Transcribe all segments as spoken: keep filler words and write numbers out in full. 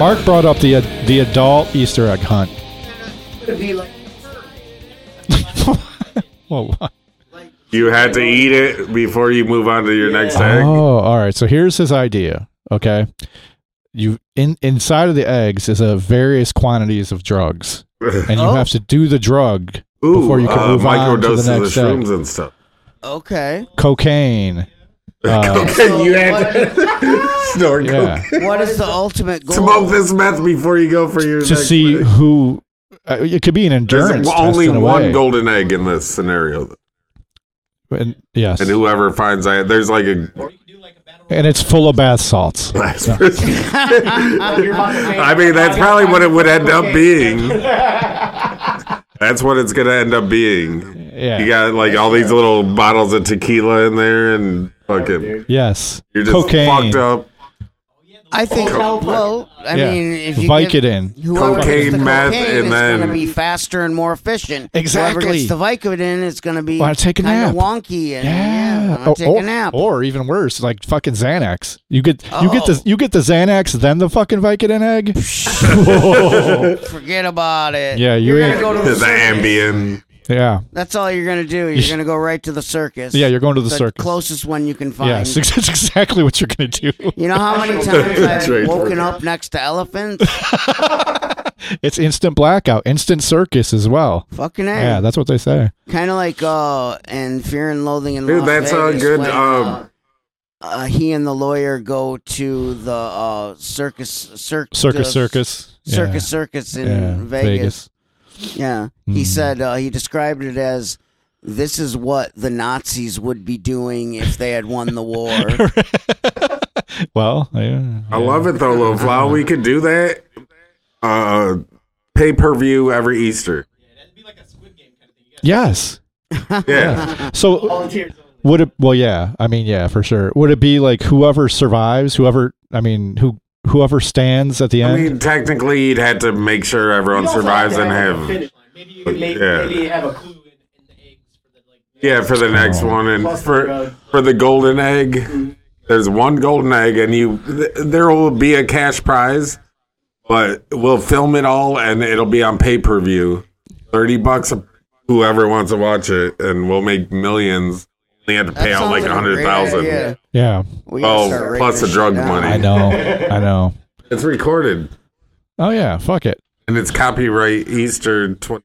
Mark brought up the uh, the adult Easter egg hunt. Whoa, what? You had to eat it before you move on to your yeah. next egg. Oh, all right. So here's his idea. Okay, you in inside of the eggs is a various quantities of drugs, and you oh. have to do the drug Ooh, before you can uh, move on to the next of shrooms egg. And stuff. Okay. Cocaine. Uh, cocaine. You had to snort yeah. cocaine. What is the ultimate goal? Smoke this meth before you go for your to next see egg. who. Uh, it could be an endurance. There's only test in a one way. golden egg in this scenario. And, yes. And whoever finds that, there's like a. And it's full of bath salts. I mean, that's probably what it would end up being. That's what it's going to end up being. Yeah. You got like all these little bottles of tequila in there and fucking. Yes. You're just cocaine. fucked up. I think, well, I yeah. mean, if you Vicodin. Whoever cocaine, gets the meth, cocaine and is then going to be faster and more efficient. Exactly. Whoever gets the Vicodin is going to be well, take a kind nap. of wonky and yeah, yeah or, take or, a nap. Or even worse, like fucking Xanax. You get oh. you get the you get the Xanax, then the fucking Vicodin egg. Forget about it. Yeah, you're, you're going to go to the, the Ambien. Yeah. That's all you're going to do. You're going to go right to the circus. Yeah, you're going to the, the circus. closest one you can find. Yes, that's exactly what you're going to do. You know how many times I've right, woken right. up next to elephants? It's instant blackout, instant circus as well. Fucking A. Yeah, that's what they say. Kind of like uh, in Fear and Loathing in Dude, Las that's Vegas. a good. When, um, uh, uh, he and the lawyer go to the uh, circus, cir- circus, uh, circus, circus, yeah. circus in yeah, Vegas. Vegas. Yeah, he mm. said uh, he described it as this is what the Nazis would be doing if they had won the war. Well, yeah, I yeah. love it though, Little Flower. We could do that. Uh, pay per view every Easter. Yeah, that'd be like a Squid Game kind of thing. Yes. Yeah. yeah. So would it? Well, yeah. I mean, yeah, for sure. Would it be like whoever survives, whoever? I mean, who? Whoever stands at the end. I mean, technically, you'd have to make sure everyone survives and have. Maybe you could make, yeah. maybe have a clue in, in the eggs for the like. Yeah, for the next oh. one, and for for the golden egg, mm-hmm. there's one golden egg, and you th- there will be a cash prize, but we'll film it all, and it'll be on pay per view, thirty bucks. Whoever wants to watch it, and we'll make millions. They had to pay that out like a hundred thousand. Yeah. Oh, plus the drug money. I know. I know. It's recorded. Oh yeah. Fuck it. And it's copyright Easter twenty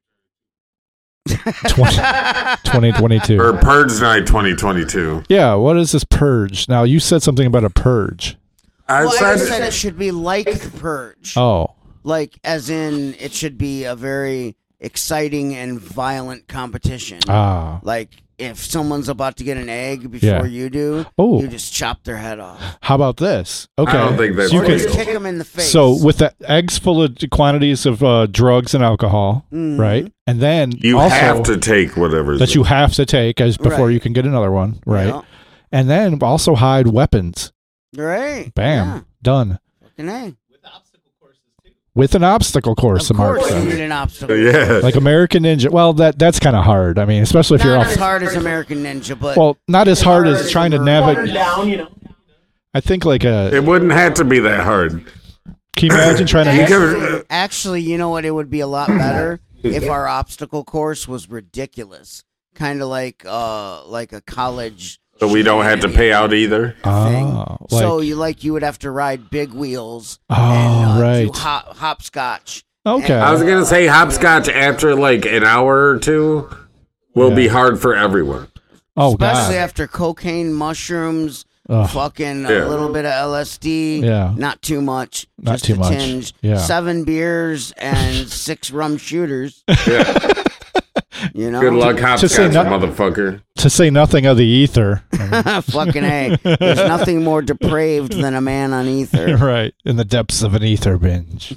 twenty-two or Purge Night twenty twenty-two. Yeah. What is this purge? Now you said something about a purge. I well, said, I said it should be like the Purge. Oh. Like, as in, it should be a very exciting and violent competition. Ah. Like, if someone's about to get an egg before Yeah. you do, oh. you just chop their head off. How about this? Okay. I don't think that's so you or can, just kick them in the face. So with the eggs full of quantities of uh, drugs and alcohol, mm-hmm. right? And then you also have to take whatever that you have to take as before right. you can get another one, right? Yeah. And then also hide weapons. Right. Bam. Yeah. Done. Fucking A. With obstacle courses too. With an obstacle course, Of Mark course you said. need an obstacle. Yeah. Like American Ninja. Well, that that's kind of hard. I mean, especially if Not you're off. as hard as American Ninja, but Well, not as hard as trying to Watered navigate. down, you know. I think like a. It wouldn't have to be that hard. Can you imagine trying to? actually, actually, you know what? It would be a lot better if our obstacle course was ridiculous, kind of like uh like a college. So we don't have to pay out either. Thing. Oh, like, so you like you would have to ride big wheels. Oh, and, uh, right. Do hop, hopscotch. Okay. I was gonna say hopscotch after like an hour or two will Yeah. be hard for everyone. oh Especially God. after cocaine, mushrooms, Ugh. fucking Yeah. a little bit of L S D. Yeah. Not too much. Not just too a much. Tinge. Yeah. Seven beers and six rum shooters. Yeah. You know. Good luck To say hopscotch, no- motherfucker. To say nothing of the ether. Fucking A. There's nothing more depraved than a man on ether. Right. In the depths of an ether binge.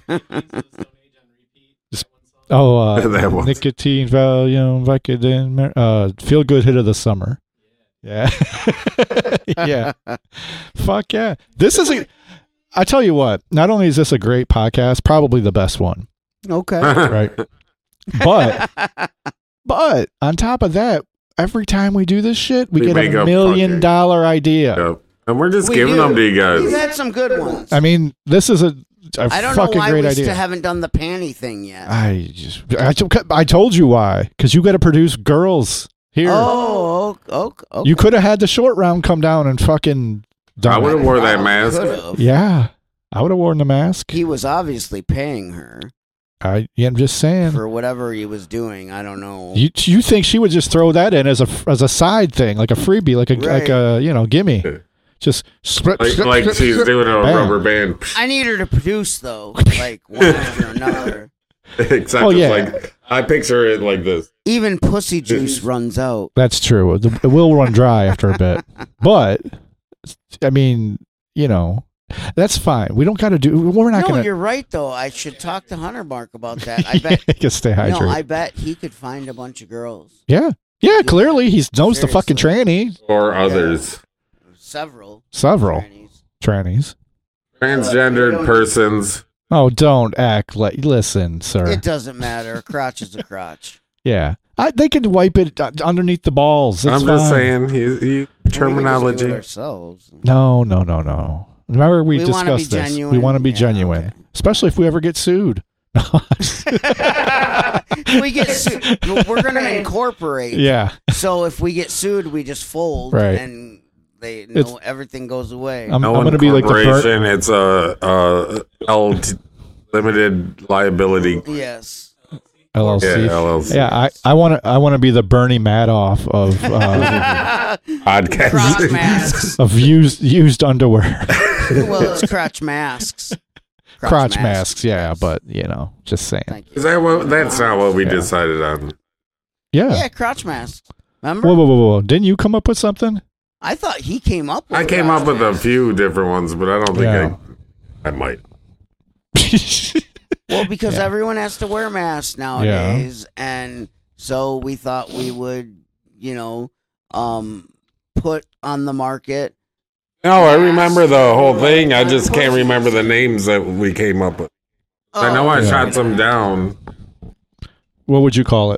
Just, oh, uh, That one. nicotine, Valium, Vicodin, uh, feel good hit of the summer. Yeah. Yeah. Fuck yeah. This is a, I tell you what, not only is this a great podcast, probably the best one. Okay. Right. But, but on top of that, every time we do this shit, we, We get make a up million fucking- dollar idea. Yep. And we're just We giving do. them to you We've guys. had some good ones. I mean, this is a I don't know fucking why great we idea. still haven't done the panty thing yet. I just, I, t- I told you why. Because you got to produce girls here. Oh, oh, okay. You could have had the short round come down and fucking done I would have it. wore that mask. Could've. Yeah, I would have worn the mask. He was obviously paying her I, yeah, I'm just saying. for whatever he was doing. I don't know. You you think she would just throw that in as a as a side thing, like a freebie, like a like Right. a you know, gimme, just split, Like, like she's doing a Bam. rubber band. I need her to produce though, like one after another. Exactly. Oh, yeah. Like I picture it like this. Even pussy juice runs out. That's true. The- It will run dry after a bit, but I mean, you know, that's fine. We don't got to do. We're not No, gonna. you're right though. I should talk to Hunter Mark about that. I bet. Just stay hydrated. No, I bet he could find a bunch of girls. yeah, yeah. Clearly, he knows the fucking tranny. Or others. Several. Several trannies. trannies. Transgendered persons. Oh, don't act like. Listen, sir. It doesn't matter. A crotch is a crotch. Yeah, I, they could wipe it uh, underneath the balls. It's I'm just fine. saying, he, he, We can just do terminology. it ourselves. No, no, no, no. Remember we, We wanna discussed be this. We genuine? want to be Yeah, genuine, okay. especially if we ever get sued. we get sued. We're gonna incorporate. yeah, So if we get sued, we just fold, Right. and they It's- know everything goes away. I'm, No I'm going to be like the burnt. incorporation, it's a, a L T limited liability. yes. L L C. Yeah, L L C. Yeah, I, I want to I want to be the Bernie Madoff of uh, Podcast. Crotch masks. of used used underwear, Well, it's crotch masks. crotch masks. Yeah, but you know, just saying. Thank you. Is that what? That's not what we Yeah. decided on. Yeah. Yeah, crotch masks. Remember? Whoa, whoa, whoa, whoa! Didn't you come up with something? I thought he came up with I came crotch up with a masks. few different ones, but I don't think Yeah. I. I might. Well, because Yeah. everyone has to wear masks nowadays, and so we thought we would, you know, um, put on the market. No, I remember the whole thing. I just can't remember the names that we came up with. I know I Yeah. shot some down. What would you call it?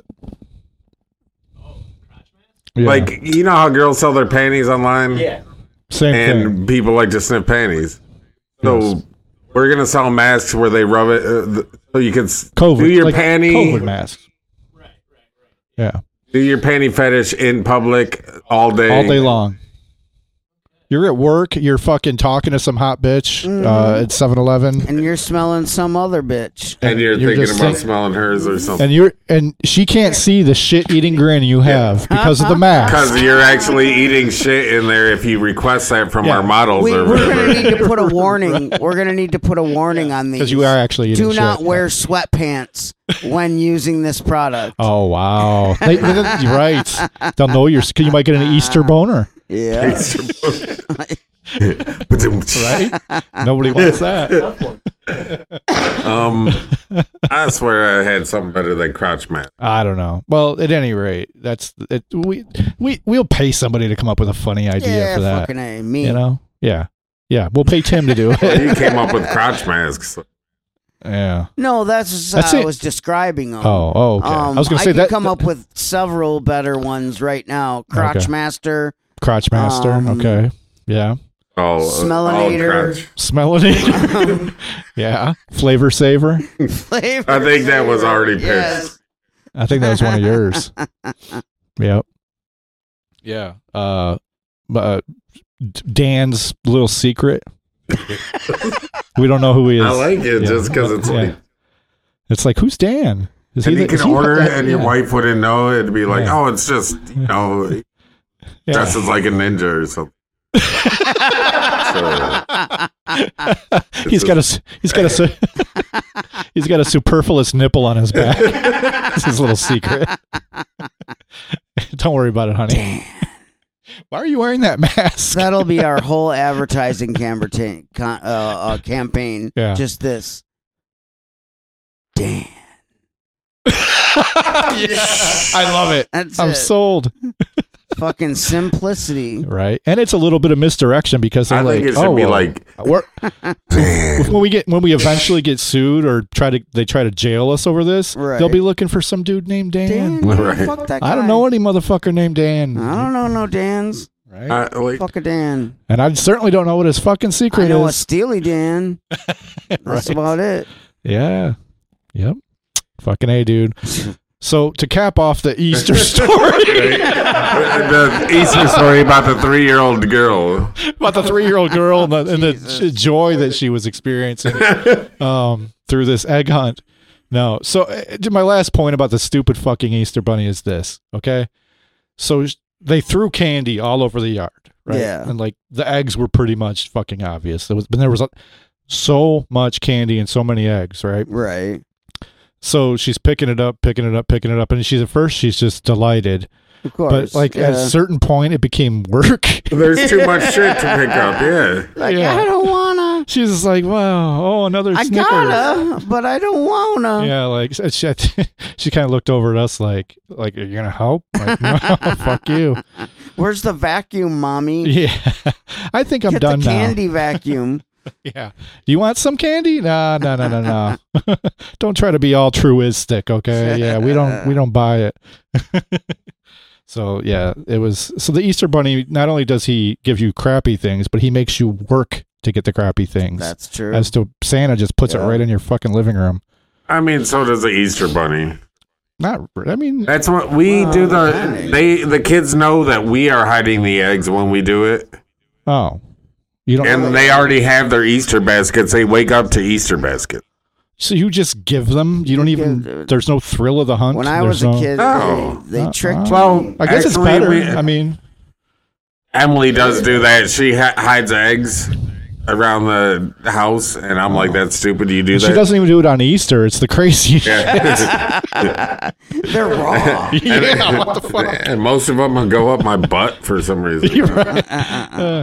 Yeah. Like, you know how girls sell their panties online? Yeah. same And thing. people like to sniff panties. So Yes. we're going to sell masks where they rub it uh, th- so you can s- COVID, do your like panty COVID masks. Right, right, right. Yeah, do your panty fetish in public all day. all day long. You're at work. You're fucking talking to some hot bitch uh, at seven eleven. And you're smelling some other bitch. And you're, You're thinking just about think- smelling hers or something. And you're and she can't see the shit eating grin you have because of the mask. Because you're actually eating shit in there if you request that from Yeah. our models We, or we're whatever. gonna need to put a warning. We're gonna need to put a warning on these. Because you are actually eating Do shit. not wear sweatpants when using this product. Oh wow! They, they, you're right. They'll know you're. You might get an Easter boner, Yeah. right? Nobody wants that. um, I swear I had something better than crotch mat. I don't know. Well, at any rate, that's it. We we we'll pay somebody to come up with a funny idea Yeah, for that. fucking A. Me. You know? Yeah, yeah. We'll pay Tim to do Well, it. you came up with crotch masks. Yeah. No, that's just That's how I it. was describing them. Oh, oh, okay. Um, I was gonna say can that. come up with several better ones right now. Crotch Okay. Master, Crotch master. um, okay. Yeah. All, all Smellinator. crotch. Smell it. yeah. Flavor saver. Flavor I think that was Saver, already picked. yes. I think that was one of yours. Yep. Yeah. Uh, uh, D- Dan's little secret. We don't know who he is. I like it Yeah. just because it's Yeah. like. It's like, who's Dan? Is And the- you can is he- order it uh, and your yeah. wife wouldn't know. It'd be like, Yeah. oh, it's just, you know, he Yeah. dresses like a ninja or something. So, he's got a s- he's got a su- he's got a superfluous nipple on his back. It's his little secret. Don't worry about it, honey. Why are you wearing that mask? That'll be our whole advertising campaign. Con- uh, uh, campaign. Yeah. Just this. Damn. I love it. That's I'm it. sold. Fucking simplicity. Right, and it's a little bit of misdirection because they're I like, think it should oh, be well, like, we're, when we get when we eventually get sued or try to they try to jail us over this, Right. they'll be looking for some dude named Dan. Dan, Right. fuck that guy. I don't know any motherfucker named Dan. I don't know no Dan's. Right? Uh, like, Fuck a Dan. And I certainly don't know what his fucking secret I know a is. Steely Dan. That's Right. about it. Yeah. Yep. Fucking A, dude. So to cap off the Easter story the Easter story about the three-year-old girl. about the three-year-old girl and the, and the Jesus. j- joy that she was experiencing um, through this egg hunt. No. So uh, to my last point about the stupid fucking Easter bunny is this, okay? So sh- they threw candy all over the yard, right? Yeah. And like the eggs were pretty much fucking obvious. There was, but there was uh, so much candy and so many eggs, right? Right. So she's picking it up, picking it up, picking it up, and she's at first she's just delighted, Of course. but like yeah. at a certain point it became work. There's too much shit to pick up, yeah. Like, Yeah. I don't wanna. She's just like, wow, oh another I Snickers. gotta, but I don't wanna. Yeah, like she she kind of looked over at us like, like are you gonna help? Like, no, fuck you. Where's the vacuum, mommy? Yeah, I think I'm Get done the now. candy vacuum. Yeah. Do you want some candy? No, no, no, no, no. Don't try to be all truistic, okay? Yeah, we don't we don't buy it. So yeah, it was so the Easter Bunny, not only does he give you crappy things, but he makes you work to get the crappy things. That's true. As to Santa just puts Yeah. it right in your fucking living room. I mean, so does the Easter Bunny. Not I mean That's what we Well, do. The kinda. they the kids know that we are hiding the eggs when we do it, oh. You don't and they already have their Easter baskets. They wake up to Easter basket. so you just give them. You don't You even give- there's no thrill of the hunt. When I There's was a no- kid, Oh. they, they Uh, tricked uh, me. Well, I guess it's actually, better. we- I mean Emily does do that. She ha- hides eggs around the house, and I'm like, "That's stupid. You do she that." doesn't even do it on Easter. It's the crazy shit. Yeah. They're raw. Yeah, what the fuck? And most of them go up my butt for some reason. You're right. Uh,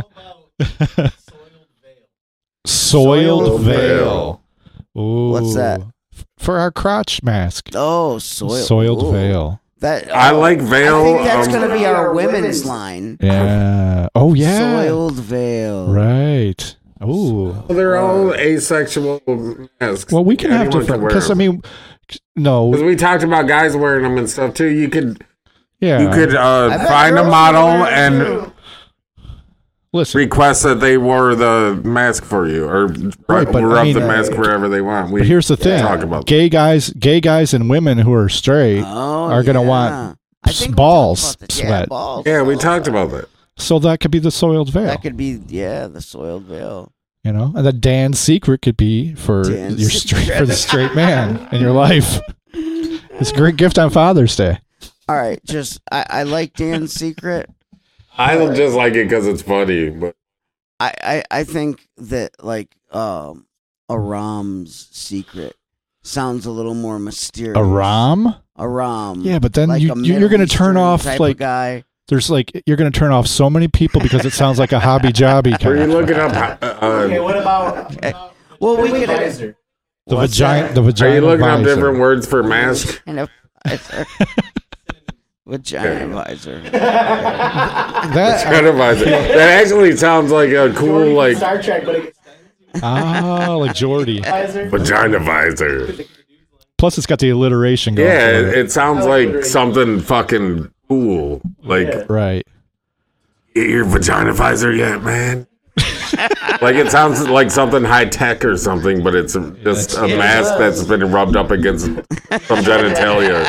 soiled Soiled veil. Ooh. What's that? F- For our crotch mask. Oh, soiled. Soiled Ooh. veil. That I like veil. I think that's um, gonna be our women's line. Yeah. Oh yeah. Soiled veil. Right. Ooh. They're all asexual masks. Well, we can have Anyone different. wear Because I them. mean, no. Because we talked about guys wearing them and stuff too. You could Yeah. you could uh, bet find a girls model wear it, and too. Listen. request that they wore the mask for you, or Right, but rub I mean, the uh, mask wherever they want. We But here's the thing: talk about gay guys, gay guys, and women who are straight Oh, are gonna yeah. want I think we balls talked about this. Yeah, sweat. balls. yeah, we talked about that. So that could be the soiled veil, That could be, yeah, the soiled veil. you know, and the Dan's secret could be for Dan's your straight for the straight man in your life. It's a great gift on Father's Day. All right, just I, I like Dan's secret. I don't just like it because it's funny, but I, I, I think that like um Aram's secret sounds a little more mysterious. A Ram? Aram. Yeah, but then like you a you- you're going to turn Middle off Eastern type like of guy. there's like you're going to turn off so many people because it sounds like a hobby jobby were kind you of looking up? Uh, Okay, uh, what about Okay. Well, we could visor? the What's vagina. that? The are vagina. you looking up visor. different words for mask? And a visor. Vagina visor. That Kind of visor. That actually sounds like a cool like Star Trek, but it gets ah like Geordie. visor. vagina visor. Plus, it's got the alliteration going. Yeah, for it, it. it sounds like something fucking cool. Like, Yeah. Right. "Get your vagina visor yet, man?" Like it sounds like something high tech or something, but it's a, just a Yeah, it mask does. that's been rubbed up against some genitalia.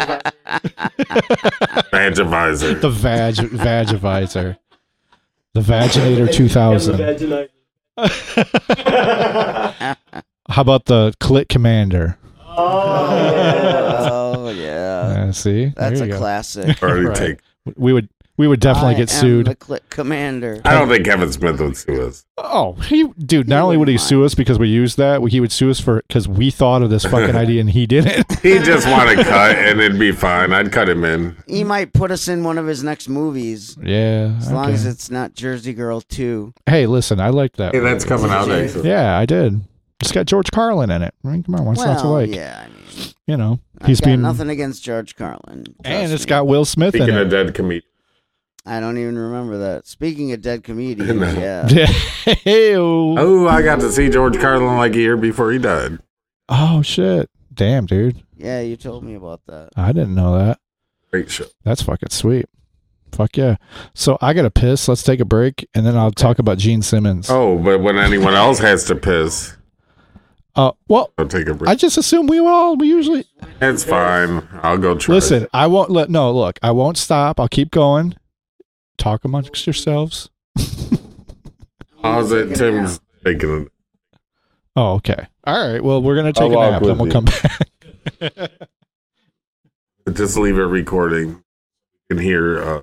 Vagivisor. The vag vagivisor. The Vaginator two thousand. How about the Clit Commander? Oh yeah, Uh, see, that's there a you go. classic. Already Right. take. We would we would definitely I get am sued. The Clit Commander. I don't think Kevin Smith would sue us. Oh, he dude. Not only would he wouldn't sue us because we used that, he would sue us for because we thought of this fucking idea and he didn't. He just want to cut, and it'd be fine. I'd cut him in. He might put us in one of his next movies, Yeah. as long okay. as it's not Jersey Girl two. Hey, listen, I like that. Hey, that's coming out actually. Yeah, I did. It's got George Carlin in it. I mean, come on, what's not to Well, like? yeah, I mean, You know, I've he's got being nothing against George Carlin. and trust it's me. got Will Smith Speaking in of it. dead comedians. I don't even remember that. Speaking of dead comedians, No. yeah. Hey-o. Oh, I got to see George Carlin like a year before he died. Oh shit! Damn, dude, Yeah, you told me about that. I didn't know that. Great show. That's fucking sweet. Fuck yeah. So I got to piss. Let's take a break, and then I'll talk about Gene Simmons. Oh, but when anyone else has to piss, Uh, well, I'll take a break. I just assume we all, we usually... It's fine. I'll go try. Listen, I won't let... No, look, I won't stop. I'll keep going. Talk amongst yourselves. How's it? Tim's taking it. Oh, okay. All right. Well, we're going to take I'll a walk nap, then with we'll you. come back. Just leave it recording. You can hear. Uh,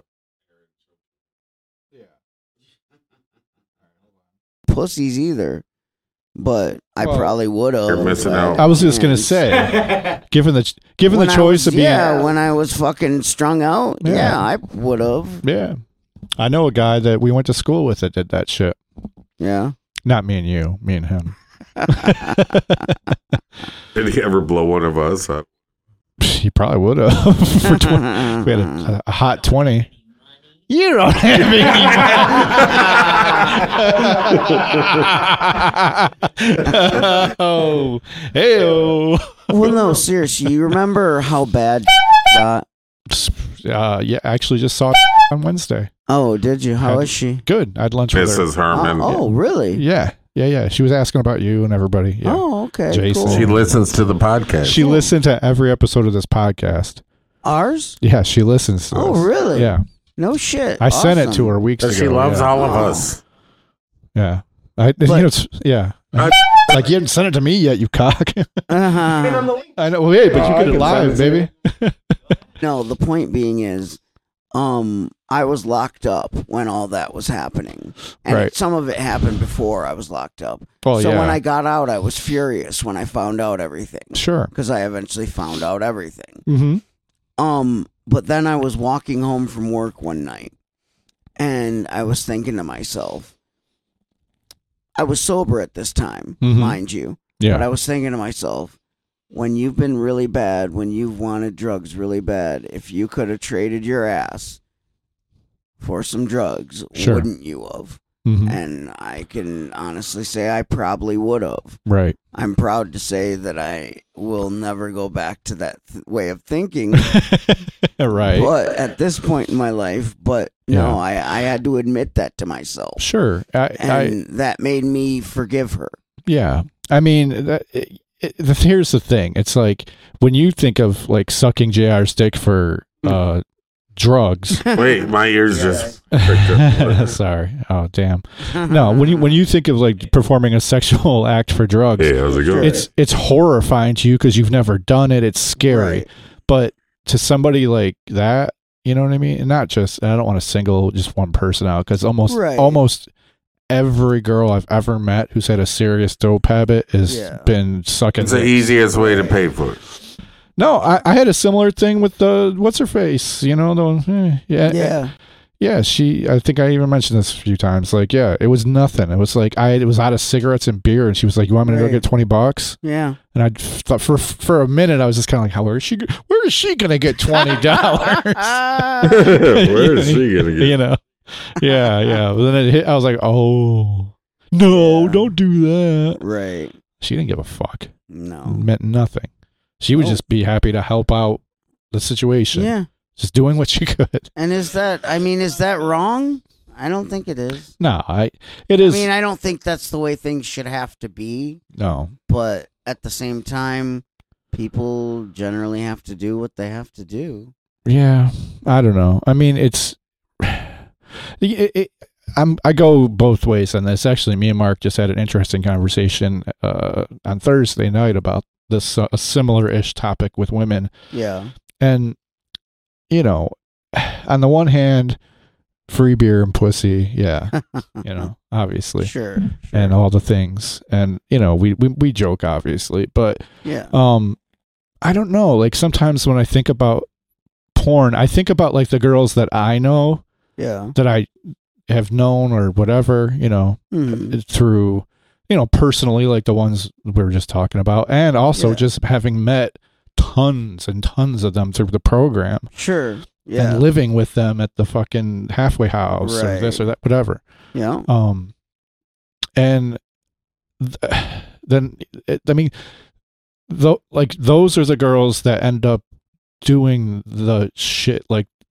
Pussies either, but I Well, probably would have. You're missing out. I was just going to say, given the given When the I choice was- of being... yeah, when I was fucking strung out, Yeah. yeah, I would have. Yeah. I know a guy that we went to school with that did that shit. Yeah. Not me and you, me and him. did he ever blow one of us? Uh, He probably would have. For twenty, we had a, a hot twenty. You don't have any money. Oh, hey-o. Well, no, seriously, you remember how bad got? Uh, yeah, I actually just saw on Wednesday. Oh, did you? How is she? Good. I had lunch with her. Missus Herman. Oh, oh, really? Yeah, yeah, yeah. She was asking about you and everybody. Yeah. Oh, okay. Jason. Cool. She listens to the podcast. She listened to every episode of this podcast. Ours? Yeah, she listens to Oh, this. really? Yeah. No shit. I sent it Awesome. to her weeks ago. she loves yeah. all of Oh. us. Yeah. I, you know, it's, yeah. I- like, you haven't sent it to me yet, you cock. Uh-huh. I know. Well, hey, but Oh, you I get it can live, send it baby. No, the point being is, um, I was locked up when all that was happening, and Right. it, some of it happened before I was locked up. Well, so yeah. when I got out, I was furious when I found out everything, Sure. because I eventually found out everything. Mm-hmm. Um, but then I was walking home from work one night, and I was thinking to myself, I was sober at this time, Mhm. mind you, Yeah. but I was thinking to myself, when you've been really bad, when you've wanted drugs really bad, if you could have traded your ass for some drugs, Sure. wouldn't you have? Mhm. And I can honestly say I probably would have. Right. I'm proud to say that I will never go back to that th- way of thinking. Right. But at this point in my life, but Yeah. no, I, I had to admit that to myself. Sure. I, I, And that made me forgive her. yeah. I mean, that, it, it, the, here's the thing. It's like when you think of like sucking J R's dick for uh, drugs. Wait, my ears just pricked up. Sorry. Oh, damn. No, when you when you think of like performing a sexual act for drugs, Hey, how's it going? it's it's horrifying to you because you've never done it. It's scary. Right. But to somebody like that, you know what I mean? And not just, and I don't want to single just one person out because almost Right. almost every girl I've ever met who's had a serious dope habit has Yeah. been sucking. It's the dicks. easiest way to pay for it. No, I, I had a similar thing with the what's her face, you know, the eh, yeah, Yeah. yeah. She, I think I even mentioned this a few times. Like, yeah, it was nothing. It was like I it was out of cigarettes and beer, and she was like, "You want me to go Right. get twenty bucks?" Yeah. And I thought for for a minute I was just kind of like, "How where is she? go- Where is she gonna get twenty dollars?" Where is she gonna get? You know, yeah, yeah. But then it hit. I was like, "Oh no, Yeah. don't do that." Right. She didn't give a fuck. No. It meant nothing. She would Oh. just be happy to help out the situation. Yeah. Just doing what she could. And is that, I mean, is that wrong? I don't think it is. No, I. It is. I mean, I don't think that's the way things should have to be, no. but at the same time, people generally have to do what they have to do. Yeah, I don't know. I mean, it's. It, it, I'm. I go both ways on this. Actually, me and Mark just had an interesting conversation uh, on Thursday night about this uh, a similar-ish topic with women, Yeah. and you know, on the one hand, free beer and pussy, yeah, you know, obviously, Sure. sure. and all the things, and you know, we we we joke obviously, but Yeah. um, I don't know. Like sometimes when I think about porn, I think about like the girls that I know Yeah. that I have known or whatever, you know, Mhm. through, you know, personally, like the ones we were just talking about, and also Yeah. just having met tons and tons of them through the program Sure. Yeah. and living with them at the fucking halfway house or this Right. or that, whatever. yeah. Um, and th- then, it, I mean, th- like those are the girls that end up doing the shit, like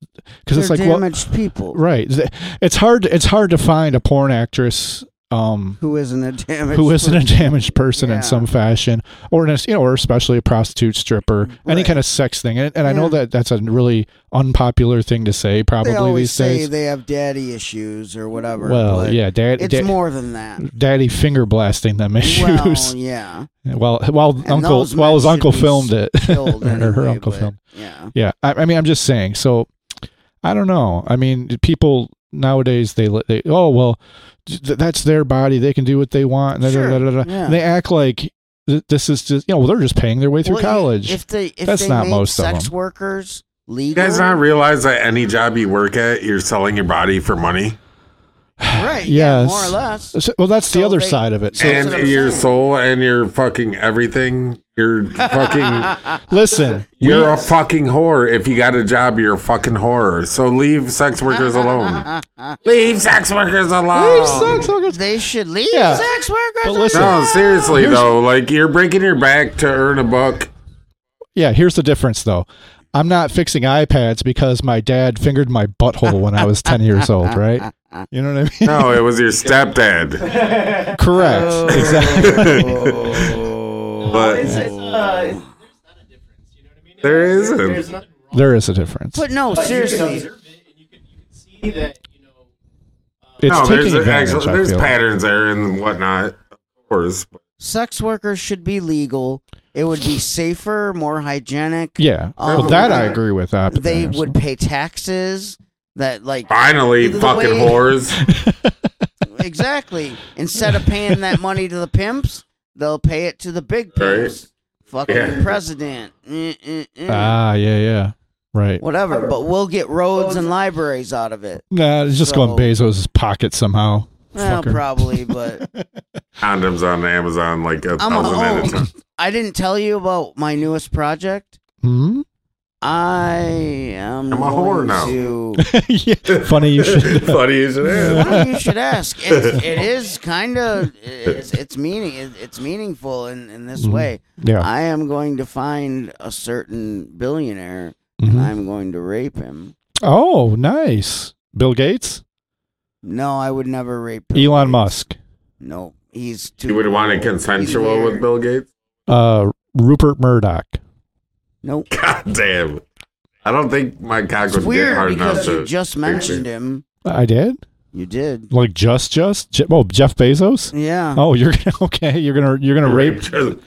because it's They're like, well, damaged people right. It's hard. It's hard to find a porn actress um, who isn't a damaged who isn't a person. damaged person Yeah. in some fashion, or in a, you know, or especially a prostitute, stripper, any Right. kind of sex thing. And, and I know Yeah. that that's a really unpopular thing to say, probably They always these say days. they have daddy issues or whatever. Well, but yeah, dad, it's dad, more than that. daddy finger blasting them Well, issues. yeah. Well, while And uncle, those while men his should uncle be filmed it, Killed or her anyway, uncle but, filmed. Yeah. Yeah, I, I mean, I'm just saying. So, I don't know. I mean, people nowadays they they oh well, th- that's their body. They can do what they want. And, Sure, da, da, da, da. yeah. And they act like th- this is just you know well, they're just paying their way through Well, college. If they if That's they not made most of sex them. workers You legal, guys not realize that any job you work at, you're selling your body for money right? Yeah, Yes. more or less. So- well, that's the So other they- side of it. So and what I'm your saying. soul and your fucking everything. You're fucking. listen, You're a fucking whore. If you got a job, you're a fucking whore. So leave sex workers alone. Leave sex workers alone. Sex workers- They should leave Yeah. sex workers. But listen- alone. No, seriously Here's- though, like you're breaking your back to earn a buck. Yeah, here's the difference though. I'm not fixing iPads because my dad fingered my butthole when I was ten years old, right? You know what I mean? No, it was your stepdad. Correct. Oh. Exactly. But It's, it's, uh, it's, there's not a difference. You know what I mean? There There's- isn't. There's nothing wrong. Oh. There is a difference. But no, But you can seriously. observe it, and you can you can see that you know. Uh, It's no, there's taking advantage, actually I there's feel. patterns there and whatnot, of course. Sex workers should be legal. It would be safer, more hygienic. Yeah. Um, well, that I agree with. That They would pay taxes. That like Finally, The fucking way- whores. exactly. Instead of paying that money to the pimps, they'll pay it to the big pimps. Fucking Yeah. president. Eh, eh, eh. Ah, yeah, yeah. Right. Whatever. But we'll get roads and libraries out of it. Nah, it's just So- going Bezos' pocket somehow. Well, Fucker. probably, but Condoms on Amazon like a I'm a, thousand at a time. oh, I didn't tell you about my newest project. Hmm? I am I'm a whore going now. to yeah. Funny you should. Funny you should ask. Well, you should ask. It's, it is kind of it's it's meaning it, it's meaningful in, in this Mhm. way. Yeah. I am going to find a certain billionaire and Mhm. I'm going to rape him. Oh, nice. Bill Gates? No, I would never rape Bill Elon Gates. Musk? No, he's too. You would want it old. consensual He's with weird. Bill Gates? Uh, Rupert Murdoch. Nope. God damn. I don't think my cock It's would get weird hard enough because to. you just mentioned him. I did? You did. Like just, just? Je- oh, Jeff Bezos? Yeah. Oh, you're gonna, okay. You're gonna, you're gonna rape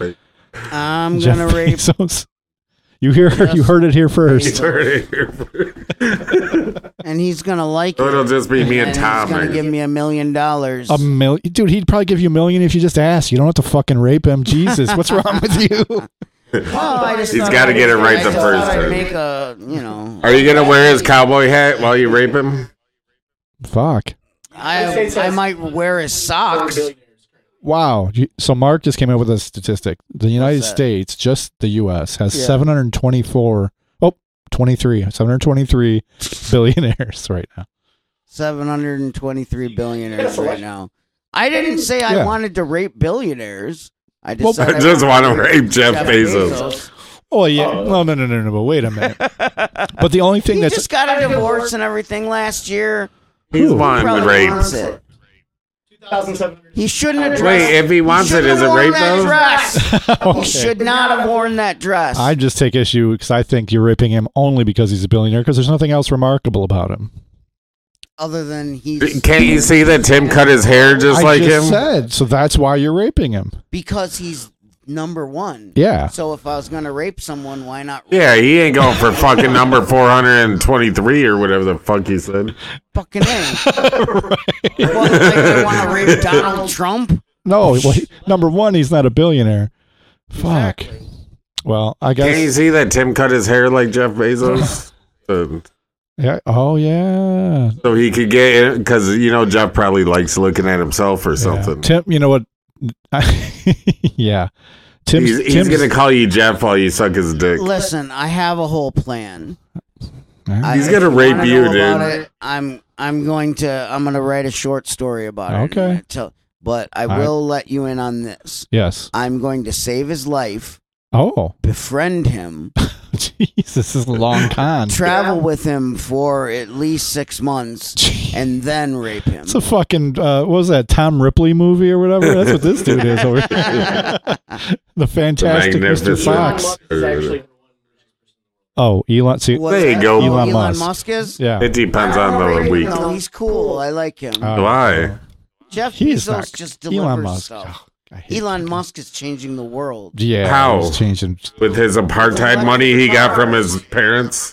I'm Jeff gonna rape. Bezos. You hear, Yes. you heard it here first. He's heard it here first. And he's gonna like So it. it'll just be me and and Tom. he's gonna man. give me a million dollars. A million, dude. He'd probably give you a million if you just asked. You don't have to fucking rape him. Jesus, what's wrong with you? Well, I just He's thought gotta I'd- get it right I the just first thought I'd time. Make a, you know. Are you gonna wear his cowboy hat while you rape him? Fuck. I I might wear his socks. Wow. You- So Mark just came up with a statistic. The United that? States, just the U S, has Yeah. seven hundred twenty-four, oh, twenty-three, seven hundred twenty-three billionaires right now. seven hundred twenty-three billionaires right now. I didn't say I Yeah. wanted to rape billionaires. I just Well, said I just wanted want to rape Jeff, Bezos. Oh, yeah. No, no, no, no, no. But wait a minute. But the only thing He that's. just got a divorce and everything last year. He's Who? wanting to Probably rape. wants it. two thousand seven hundred. He shouldn't have dressed. Wait, if he wants it, shouldn't is have it worn rape that though? dress. Okay. He should not have worn that dress. I just take issue because I think you're raping him only because he's a billionaire because there's nothing else remarkable about him. Other than he's Can't you see that Tim cut his hair just I like just him? said, so that's why you're raping him. because he's number one. Yeah. So if I was gonna rape someone, why not? Yeah, he ain't going for fucking number four hundred twenty-three or whatever the fuck he said. Fucking A. What, like they want to rape Donald Trump? No, well, he, number one, he's not a billionaire. Fuck. Exactly. Well, I Can't you guess. see that Tim cut his hair like Jeff Bezos? so, Yeah. Oh, yeah. so he could get it because you know Jeff probably likes looking at himself or Yeah. something. Tim, you know what? yeah. Tim's, He's, he's Tim's, gonna call you Jeff while you suck his dick. Listen, I have a whole plan. I, He's if gonna you rape wanna you, know about dude. it, I'm I'm going to I'm going to write a short story about it. Okay. and tell- but I All right. will let you in on this. Yes. I'm going to save his life, Oh. befriend him, Jesus, this is a long con. travel with him for at least six months, and then rape him. It's a fucking uh, what was that Tom Ripley movie or whatever? That's what this dude is over here. The Fantastic Mister Magnificent. Fox. Is actually Oh, Elon. See, What's There you that? go. Oh, Elon Elon Musk. Musk is? yeah. It depends on the week. No, he's cool. I like him. Uh, Why? Jeff He's Bezos not. just delivers Elon Musk. stuff. Oh, I hate Elon him. Musk is changing the world. Yeah. How? He's changing. With his apartheid money he got from his parents?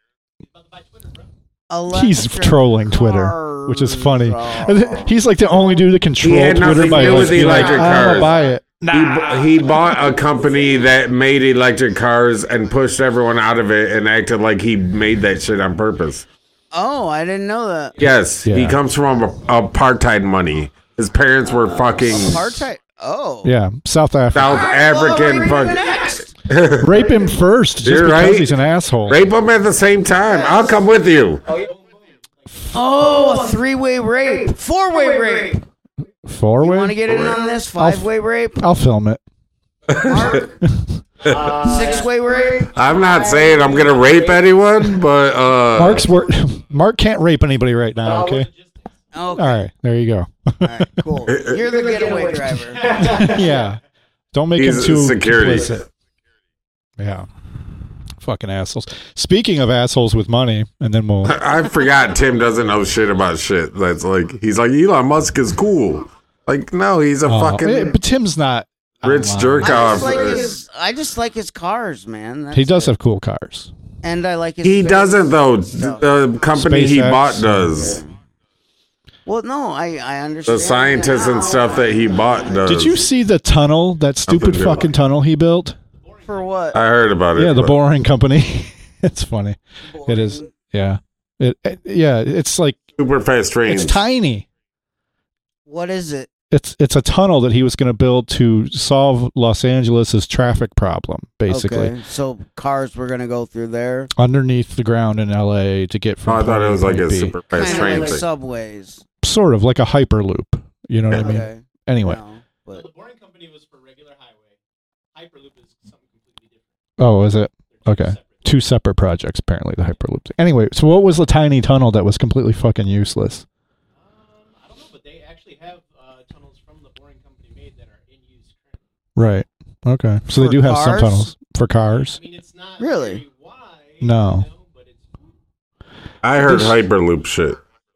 He's Electric trolling Twitter, which is funny. cars. He's like the only dude that controls He had Twitter nothing by to do like, with being like, electric I'm gonna cars. buy it. He, bu- he bought a company that made electric cars and pushed everyone out of it and acted like he made that shit on purpose. Oh, I didn't know that. Yes, he Yeah. comes from a, apartheid money. His parents were fucking Apartheid. Oh. Yeah, South Africa. South African fucking. Next. Rape him first, just You're because right. he's an asshole. Rape them at the same time. I'll come with you. Oh, a three-way rape. Four-way rape. Four You way. want to get in on this? Five-way rape. I'll film it. Six-way rape. I'm not saying I'm gonna rape anyone, but uh, Mark's work. Mark can't rape anybody right now. Okay. Okay. All right. There you go. All right, cool. You're the getaway driver. Yeah. Don't make He's him too security. complicit. Yeah. Fucking assholes. Speaking of assholes with money, and then we'll. I forgot Tim doesn't know shit about shit. That's like he's like Elon Musk is cool. Like no, he's a Oh, fucking eh, but Tim's not. rich online. jerk I just off. like his. I just like his cars, man. That's He does it. have cool cars. And I like his. He face. doesn't though. The company he SpaceX. bought does. Well, no, I I understand. The scientists and stuff that he bought does. Did you see the tunnel? That stupid Something fucking good. tunnel he built? For what? I heard about it. Yeah, the but- Boring Company. It's funny. It is. Yeah. It, it. Yeah. It's like super fast trains. it's tiny. What is it? It's it's a tunnel that he was going to build to solve Los Angeles's traffic problem, basically, Okay, so cars were gonna go through there. underneath the ground in L A to get from. Oh, I thought point it A was to like point a B. super fast Kind train of like thing. subways. Sort of like a hyperloop. You know what I mean? Okay. Anyway. No, Well, but the Boring Company was for regular highway. Hyperloop is something completely different. Oh, is it? They're two Okay. separate Two separate projects, apparently. The hyperloop. thing. Anyway, so what was the tiny tunnel that was completely fucking useless? Um, I don't know, but they actually have uh, tunnels from the Boring Company made that are in use currently. Right. Okay. So they For do have some cars? tunnels for cars. I mean, it's not Really? very wide. No. You know, but it's I heard This- Hyperloop shit,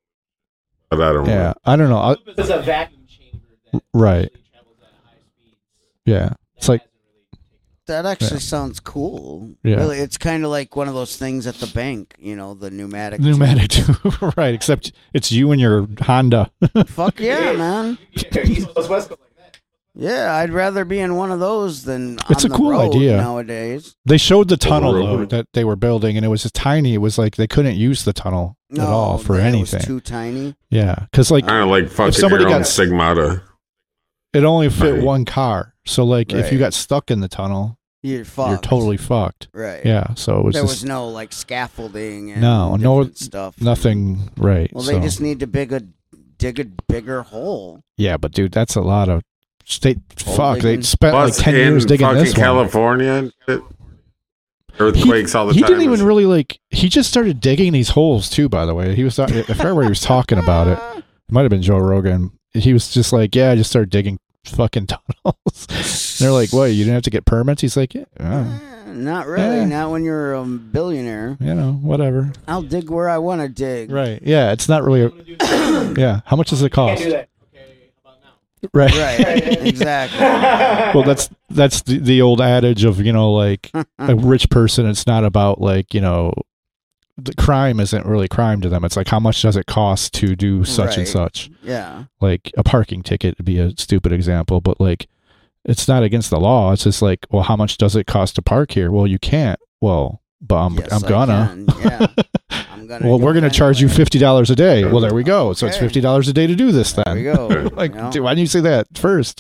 but I don't Yeah. know. I don't know. I, Hyperloop is a vacuum chamber that Right. actually travels at high speeds. yeah. That It's like hasn't really taken off. that actually Yeah. sounds cool. Yeah. Really, it's kind of like one of those things at the bank. You know, the pneumatic. pneumatic too. Right. Except it's you and your Honda. Fuck yeah, man. Yeah, East Coast, West Coast like that. Yeah, I'd rather be in one of those than It's on a the cool road idea. nowadays. They showed the tunnel Overall. though that they were building, and it was just tiny. It was like they couldn't use the tunnel No, at all for that anything. was too tiny. Yeah, because like I don't like fucking somebody your own got- stigmata. it only fit Right. one car. So like if you Right. got stuck in the tunnel, You're fucked. you're totally fucked. right. Yeah. So it was There just was no like scaffolding and No, no- different stuff. nothing right. Well, so. they just need to dig a dig a bigger hole. yeah, but dude, that's a lot of state. Hole Fuck, they digging. spent like Plus, ten in years digging fucking this one. California, and shit. earthquakes all the he time. didn't even really like. He just started digging these holes too. By the way, he was. I forgot where he was talking about it. It might have been Joe Rogan. He was just like, "Yeah, I just started digging fucking tunnels." And they're like, "What? You didn't have to get permits?" He's like, "Yeah, oh, Eh, not really. Yeah. Not when you're a billionaire. you know, whatever." I'll dig where I want to dig. Right? Yeah, it's not really. You A, wanna do that? yeah, how much does it Can't cost? do that. Okay, how about now? Right. Right. exactly. Well, that's that's the, the old adage of, you know, like a rich person. It's not about like, you know, the crime isn't really crime to them. It's like, how much does it cost to do such and Right. such? Yeah. Like a parking ticket would be a stupid example, but like it's not against the law. It's just like, well, how much does it cost to park here? Well, you can't. Well, but I'm Yes, I'm I gonna. can. Yeah. I'm gonna. Well, do we're gonna it charge you anyway. fifty dollars a day. Well, there we go. So it's Okay. fifty dollars a day to do this There then. we go. Like, you know? dude, why didn't you say that first?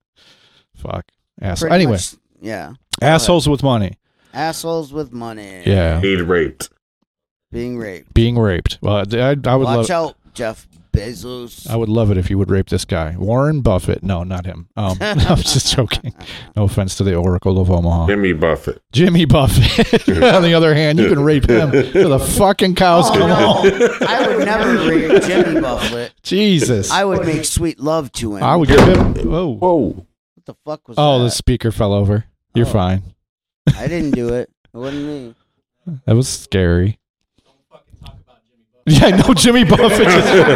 Fuck. Asshole. Pretty Anyway, much, yeah. assholes with money. Assholes with money. Yeah. Need raped. Being raped. Being raped. Well, I, I would Watch love. out, Jeff Bezos. I would love it if you would rape this guy. Warren Buffett. No, not him. Um, I'm just joking. No offense to the Oracle of Omaha. Jimmy Buffett. Jimmy Buffett. On the other hand, you can rape him till the fucking cows Oh, come home. no. I would never rape Jimmy Buffett. Jesus. I would make sweet love to him. I would give him. Whoa. Whoa. What the fuck was Oh, that? the speaker fell over. You're Oh. fine. I didn't do it. It wasn't me. That was scary. Don't fucking talk about Jimmy Buffett. Yeah, I know Jimmy Buffett.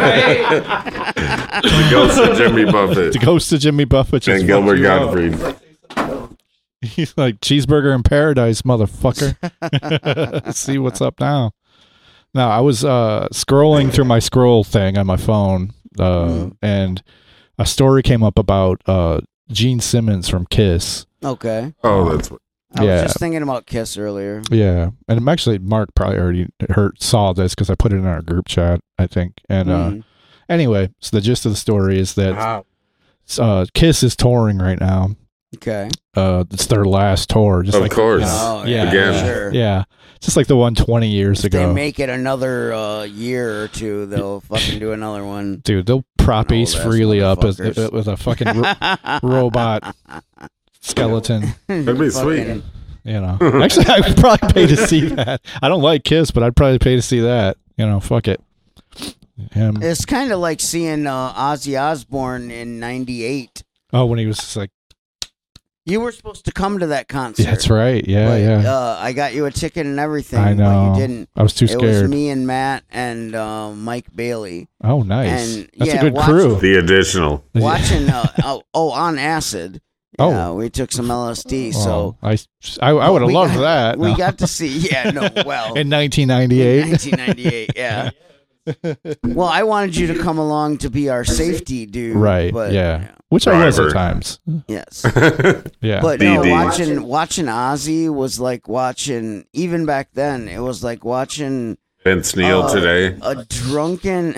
The ghost of Jimmy Buffett. The ghost of Jimmy Buffett. just And Gilbert fucked you up. Gottfried. He's like, cheeseburger in paradise, motherfucker. Let's see what's up now. Now, I was uh, scrolling through my scroll thing on my phone, uh, Mhm. and a story came up about uh, Gene Simmons from Kiss. Okay. Oh, that's I Yeah. was just thinking about Kiss earlier. Yeah, and I'm actually, Mark probably already heard, saw this because I put it in our group chat, I think. And uh, Mhm. anyway, so the gist of the story is that wow. uh, Kiss is touring right now. Okay. Uh, it's their last tour. Just Of like, course. you know, Oh, yeah, Again. yeah, Sure. yeah. Just like the one twenty years If they ago. make it another uh, year or two, they'll fucking do another one. Dude, they'll prop Old Ace ass Freely up as, motherfuckers. with a fucking ro- robot skeleton. That'd be sweet. Fucking- You know, actually, I would probably pay to see that. I don't like Kiss, but I'd probably pay to see that. You know, fuck it. Him. It's kind of like seeing uh, Ozzy Osbourne in ninety-eight. Oh, when he was just like, You were supposed to come to that concert. yeah, that's right. Yeah, but, yeah. Uh, I got you a ticket and everything, I know. but you didn't. I was too It was scared. me and Matt and uh, Mike Bailey. Oh, nice. And, That's yeah, a good watch- crew. The additional. Watching, uh, oh, oh, on acid. Oh. Yeah, we took some L S D, Oh, so I, I, I would have we loved got- that. we No. got to see. Yeah, no, well, in nineteen in ninety-eight. nineteen ninety-eight, yeah. Well, I wanted you to come along to be our safety dude, Right. But, yeah. Which I was at Driver. times. yes. Yeah. But no, D D. watching watching Ozzy was like watching. Even back then, it was like watching Vince Neil uh, today. a drunken,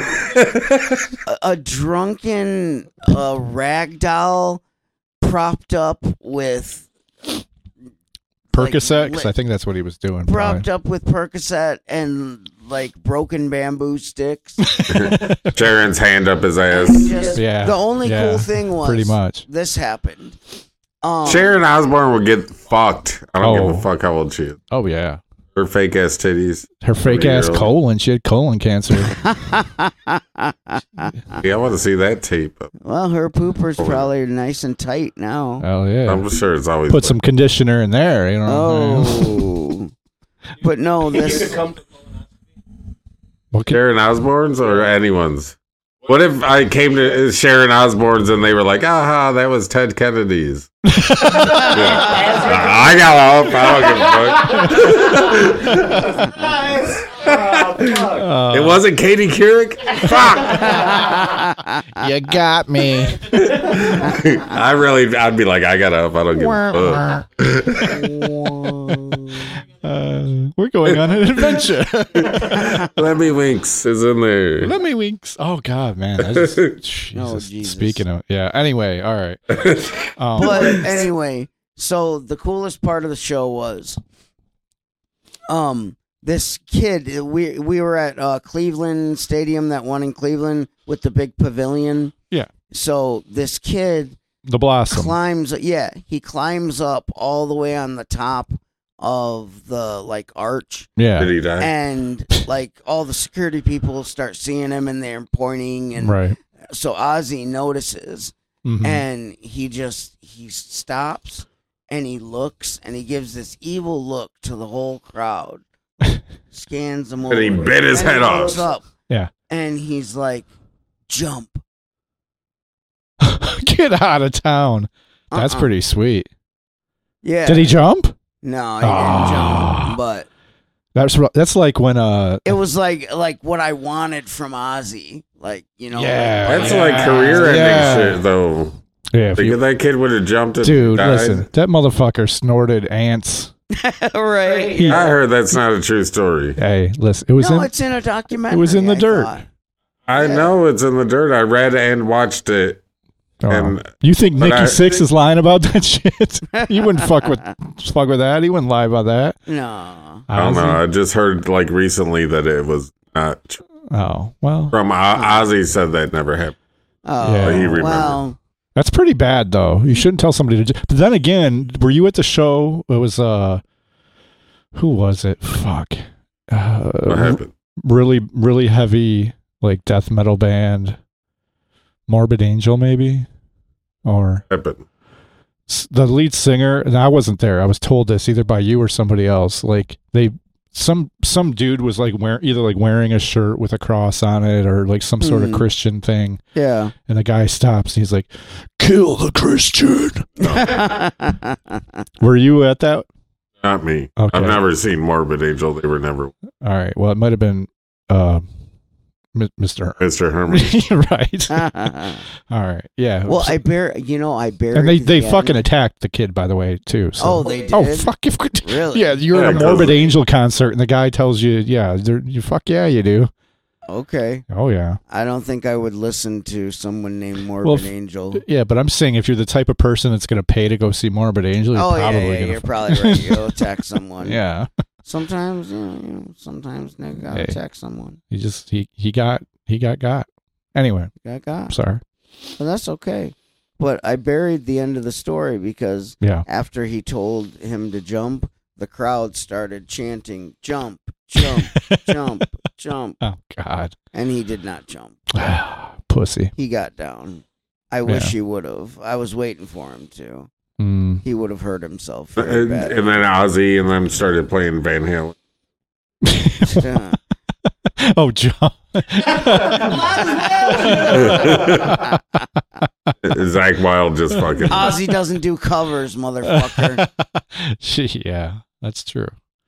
a, a drunken uh, rag doll propped up with Percocet, 'cause li- I think that's what he was doing. propped probably. up with Percocet and like broken bamboo sticks. Sharon's hand up his ass. Just, Yeah, The only yeah, cool thing was pretty much. this happened. Um, Sharon Osbourne would get fucked. I don't Oh. give a fuck how old she is. Oh, yeah. Her fake ass titties. Her fake ass Twenty-year-old. colon. She had colon cancer. Yeah, I want to see that tape. Well, her pooper's probably nice and tight now. Hell yeah. I'm sure it's always. Put some conditioner in there, you know. Oh. But no, You this could come to colonoscopy. What can- Sharon Osbourne's or anyone's. What if I came to Sharon Osbourne's and they were like, aha, that was Ted Kennedy's? Yeah. I got off. I don't give a fuck. Nice. Oh, fuck. Uh, It wasn't Katie Couric? Fuck. you got me. I really, I'd be like, I got up. I don't give a fuck. Uh, we're going on an adventure. Lemmy Winks is in there. Let me winks. Oh God, man. I just, Jesus. Oh, Jesus. Speaking of, yeah. Anyway, all right. Um, But anyway, so the coolest part of the show was um this kid we we were at uh, Cleveland Stadium, that one in Cleveland with the big pavilion. Yeah. So this kid the blossom. climbs yeah, he climbs up all the way on the top of the like arch, Did Yeah. he die? and like all the security people start seeing him and they're pointing, and Right. so Ozzy notices Mhm. and he just he stops and he looks and he gives this evil look to the whole crowd, scans them over, And he bit his and he head looks off. up, Yeah. and he's like, jump. Get out of town. That's Uh-uh. pretty sweet. Yeah. Did he jump? No, he didn't Ah. jump, but That's that's like when uh it was like like what I wanted from Ozzy, like you know. Yeah. like, That's Yeah. like career ending Yeah. shit, though. yeah, if Think you, if that kid would have jumped and dude, died. listen, that motherfucker snorted ants. right. He- I heard that's not a true story. Hey, listen, it was No, in it's in a documentary. it was in the I dirt. thought. I know it's in the dirt. I read and watched it. oh. and- You think but Nikki I- Sixx is lying about that shit? You wouldn't fuck with fuck with that. He wouldn't lie about that. No. I don't know. Ozzy? I just heard like recently that it was Not true. Oh, well. From O- Ozzy said that never happened. Oh, Yeah. He remembered. well, That's pretty bad, though. You shouldn't tell somebody to. Ju- but then again, were you at the show? It was uh, who was it? Fuck. Uh, What happened? really, really heavy like death metal band, Morbid Angel, maybe, or What happened? s- the lead singer. And I wasn't there. I was told this either by you or somebody else. Like they. Some some dude was like wear, either like wearing a shirt with a cross on it or like some sort of Hmm. Christian thing. yeah. And the guy stops and he's like, "Kill the Christian." Were you at that? Not me. Okay. I've never seen Morbid Angel. They were never All right. Well, it might have been uh, M- Mister Mister Herman. right. All right. Yeah. well, I bear, you know, I buried. and they they the fucking end. attacked the kid, by the way, too. So. Oh, they did. Oh fuck! If, Really? Yeah, you're Yeah, at a 'cause- Morbid Angel concert, and the guy tells you, "Yeah, they're- you fuck yeah, you do." Okay. Oh yeah. I don't think I would listen to someone named Morbid Well, f- Angel. Yeah, but I'm saying if you're the type of person that's going to pay to go see Morbid Angel, you're Oh yeah, probably yeah, going you're probably right. You'll attack someone. Yeah. Sometimes, you know, you know sometimes nigga gotta Hey. attack someone. He just he he got he got got. Anyway, Got got. sorry. But that's okay. But I buried the end of the story because Yeah. after he told him to jump, the crowd started chanting, "Jump, jump, jump, jump," Oh God. and he did not jump. Pussy. He got down. I wish Yeah. he would have. I was waiting for him to. Mm. He would have hurt himself very and, bad. and then Ozzy and them started playing Van Halen. Yeah. Oh, John. Zach Wilde just fucking. Ozzy doesn't do covers, motherfucker. She, yeah, that's true.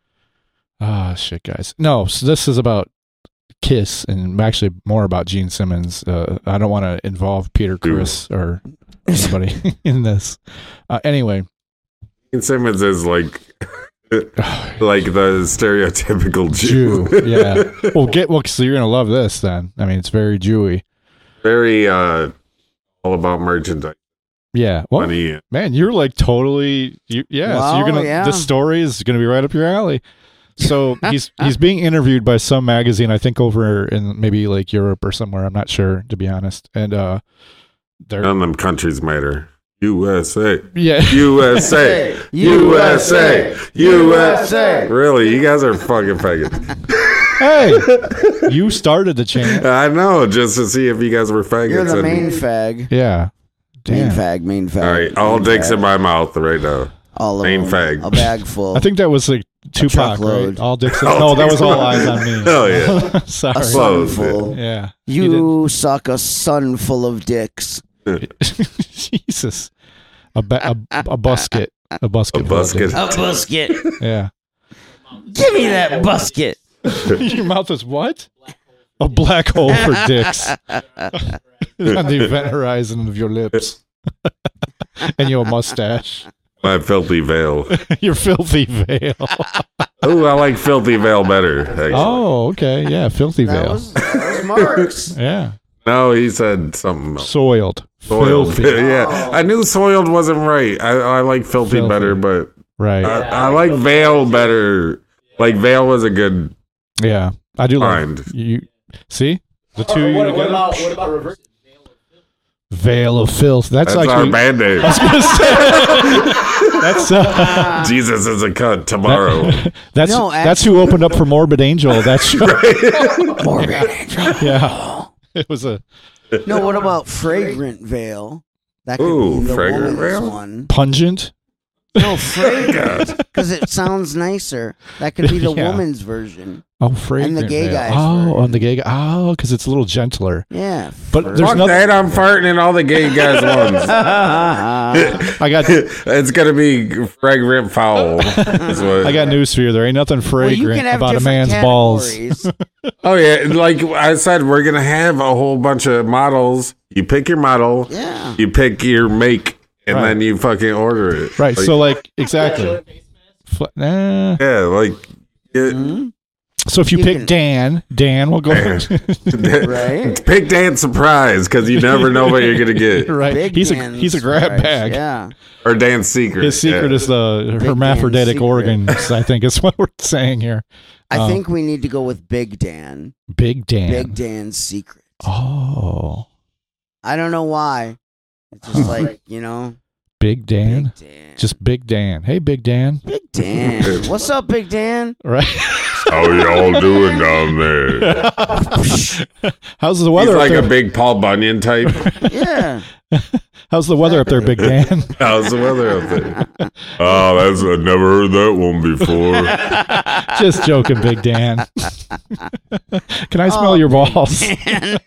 Ah, shit, guys. No, so this is about Kiss, and actually more about Gene Simmons. Uh, I don't want to involve Peter Criss or anybody in this. Uh, anyway, Gene Simmons is like, like the stereotypical Jew. Jew. Yeah. Well, get well. So you're gonna love this then. I mean, it's very Jewy. Very uh, all about merchandise Yeah. Well, money. man, you're like totally. You, yeah. so you're Wow, gonna. yeah. This story is gonna be right up your alley. So he's he's being interviewed by some magazine, I think over in maybe like Europe or somewhere. I'm not sure, to be honest. And uh, they're None of them countries matter. U S A, yeah. U S A, U S A, U S A. Really, you guys are fucking faggots. Hey, you started the chant. I know, just to see if you guys were faggots. You're the and- main fag. Yeah. Main Damn. fag, main fag. All right, all main dicks fag. in my mouth right now. All of main them. fag. A bag full. I think that was like Tupac, truckload. right? All dicks. All No, that dicks was all in- eyes on me. Oh, yeah. Sorry. a Close, son full. Yeah. He You suck a son full of dicks. did- Jesus. A, ba- a a busket. A busket. A full of busket. dicks. A busket. Yeah. Give me that busket. Your mouth is what? A black hole for dicks on the event horizon of your lips and your mustache. My filthy veil. Your filthy veil. Ooh, I like filthy veil better. Actually. Oh, okay. Yeah, filthy That veil. was, that was Mark's. Yeah. No, he said something else. Soiled. Soiled. Filthy. Yeah, I knew soiled wasn't right. I, I like filthy, Filthy. better, but Right. I, I like veil better. Like veil was a good Yeah. I do like find. you. See? The two Or you what, what together? about what about reverse? Veil of filth. That's, That's our actually. band name. I was gonna say, that's uh, Jesus is a cunt tomorrow. that's No, that's who opened up for Morbid Angel. That's Morbid Angel. yeah. It was a No, what about fragrant veil? That could Ooh, be the fragrant woman's veil? one. pungent. No, fragrant, because it sounds nicer. That could be the Yeah. woman's version. Oh, fragrant. And the gay veil. guy's Oh, version. on the gay guy. Oh, because it's a little gentler. Yeah. But for- there's Fuck nothing. that! I'm farting in all the gay guys' ones. I got. It's gonna be fragrant foul. is what- I got news for you. There ain't nothing Well, you fragrant can have about a different man's balls. categories. Oh yeah, like I said, we're gonna have a whole bunch of models. You pick your model. Yeah. You pick your make, and Right. then you fucking order it. Right. Like, So, like, exactly. Fl- nah. yeah, like it, Mhm. So if you, You pick can- Dan, Dan will go. Right? Pick Dan surprise because you never know what you're gonna get. right. Big he's Dan's a he's a grab surprise. bag. Yeah. Or Dan's secret. His secret yeah. is the Dan's hermaphroditic secret. organs. I think is what we're saying here. I Um, think we need to go with Big Dan. Big Dan. Big Dan's secret. Oh, I don't know why. It's just like, you know, Big Dan. Big Dan. Just Big Dan. Hey, Big Dan. Big Dan. What's up, Big Dan? Right. How y'all doing down there? How's the He's weather like up a there? big Paul Bunyan type. Yeah. How's the weather up there, Big Dan? How's the weather up there? Oh, that's I never heard that one before. Just joking, Big Dan. Can I smell Oh, your balls? Man.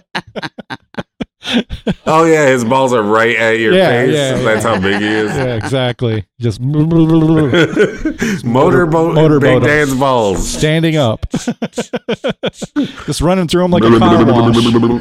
Oh yeah, his balls are right at your Yeah, face. yeah, That's how big he is. Yeah, exactly. Just Motorboat, Motorboat Big him. Dan's balls. standing up. Just running through them like a car wash.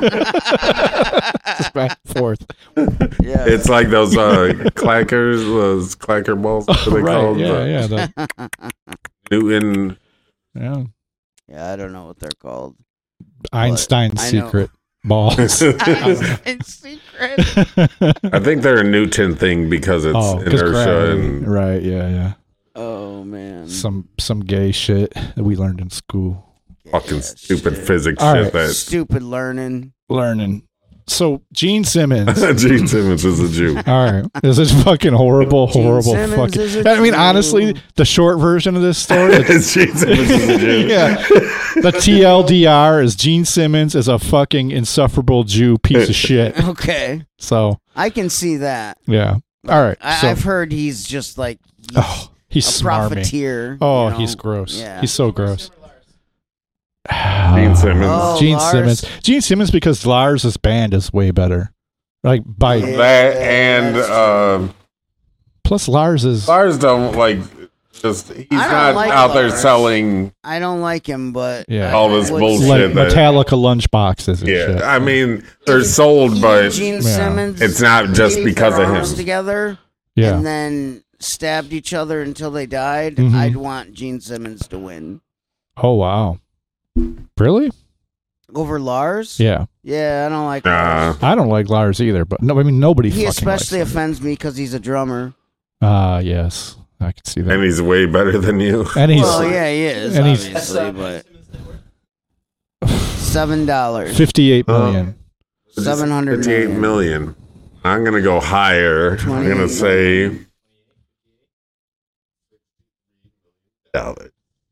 Just back and forth. Yeah. It's like those uh, clackers, those clacker balls. What are they Right. called? Yeah, Uh, yeah. The, Newton. yeah. Yeah, I don't know what they're called. Einstein's I know. secret balls. It's secret. I think they're a Newton thing because it's Oh, 'cause inertia gravity. and Right. Yeah. Yeah. Oh man. Some some gay shit that we learned in school. fucking Yeah, stupid shit. physics All shit. right. That Stupid learning. Learning. So Gene Simmons. Gene Simmons is a Jew. All right. This is fucking horrible, Gene horrible Simmons fucking. is a I mean, Jew. honestly, the short version of this story. Gene Simmons is a Jew. Yeah. The T L D R is Gene Simmons is a fucking insufferable Jew piece of shit. Okay. So, I can see that. yeah. All right. I, so, I've heard he's just like he's oh, he's a smarmy. profiteer. Oh, you know? he's gross. Yeah. He's so gross. Gene Simmons. Oh, Gene Lars. Simmons. Gene Simmons because Lars' band is way better. Like by Yeah. That and that's um, plus Lars is Lars don't like just he's I don't not like out there Lars. selling I don't like him, but Yeah. I all this would bullshit. like that- Metallica lunchboxes and yeah. shit. I mean they're sold, He but and Gene Yeah. Simmons. it's not just gave because their of arms him. together, Yeah. and then stabbed each other until they died. Mhm. I'd want Gene Simmons to win Oh wow. Really? over Lars. Yeah. Yeah, I don't like. Nah. Lars. I don't like Lars either, but no, I mean nobody He fucking especially likes him. offends me because he's a drummer. Ah, yes. I can see that. And he's way better than you. And he's Well, yeah, he is and he's- obviously, but seven dollars, fifty-eight million. seven hundred fifty-eight million. million. I'm gonna go higher. I'm gonna twenty-eight. say dollars.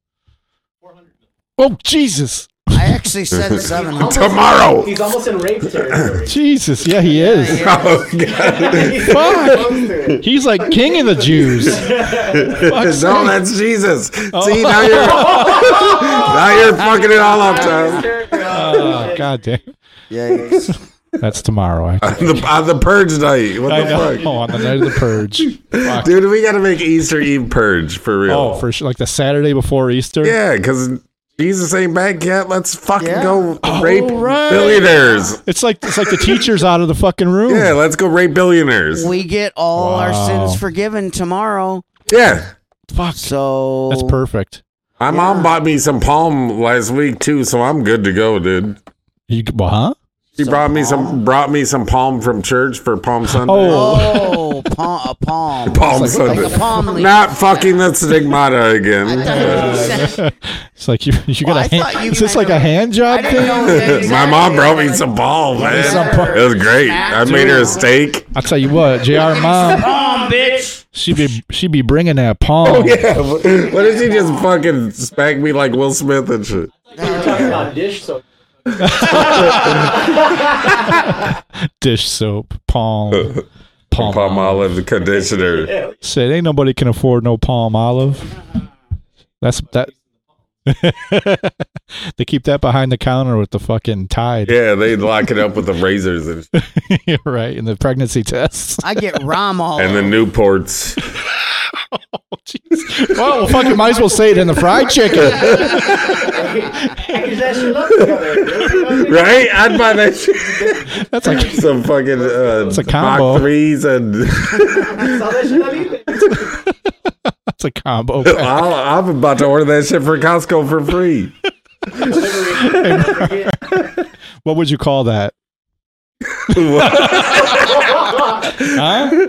Oh Jesus. I actually said seven hundred. Tomorrow. He's almost in rape territory. Jesus. Yeah, he is. Yeah. Oh, God. He's close to it. He's like king of the Jews. Fuck's No, sake. that's Jesus. Oh. See, now you're now you're fucking it all up, Tom. Oh, God damn. Yikes. That's tomorrow, actually. On the, on the purge night. What I the know. fuck? Oh, on the night of the purge. Fuck. Dude, we gotta make Easter Eve purge for real. Oh, for sure. Like the Saturday before Easter? Yeah, because Jesus ain't back yet. Let's fucking Yeah. go Oh, rape right. billionaires. It's like it's like the teacher's out of the fucking room. Yeah, let's go rape billionaires. We get all our Wow. sins forgiven tomorrow. Yeah. Fuck. So That's perfect. My mom bought me some palm last week too, so I'm good to go, dude. You well, huh? She Some brought me palm? some brought me some palm from church for Palm Sunday. Oh. Oh, palm, a palm. Palm like, Sunday. like a palm leaf. Not fucking the stigmata again. I thought you said- It's like you you Well, got I a thought hand. you Is this meant like a a- hand job I didn't know thing? that My mom brought me some palm, man. some palm. It was great. I made her a steak. I'll tell you what, J R mom, Palm, bitch. she be she be bringing that palm. Oh yeah. What did she just fucking smack me like Will Smith and shit? We're talking about dish soap. Dish soap, palm, palm, Palm olive conditioner. Said ain't nobody can afford no palm olive. That's that. They keep that behind the counter with the fucking Tide. Yeah, they lock it up with the razors and, You're right, in the pregnancy tests. I get Rom all and the over. Newports. Oh, jeez. Well, fuck, you might as well say it in the fried chicken. Package that shit up together. Right? I'd buy that shit. That's like Some fucking uh, a combo. Mach threes and Saw that shit on eBay. It's a combo pack. I'm about to order that shit for Costco for free. What would you call that? Huh?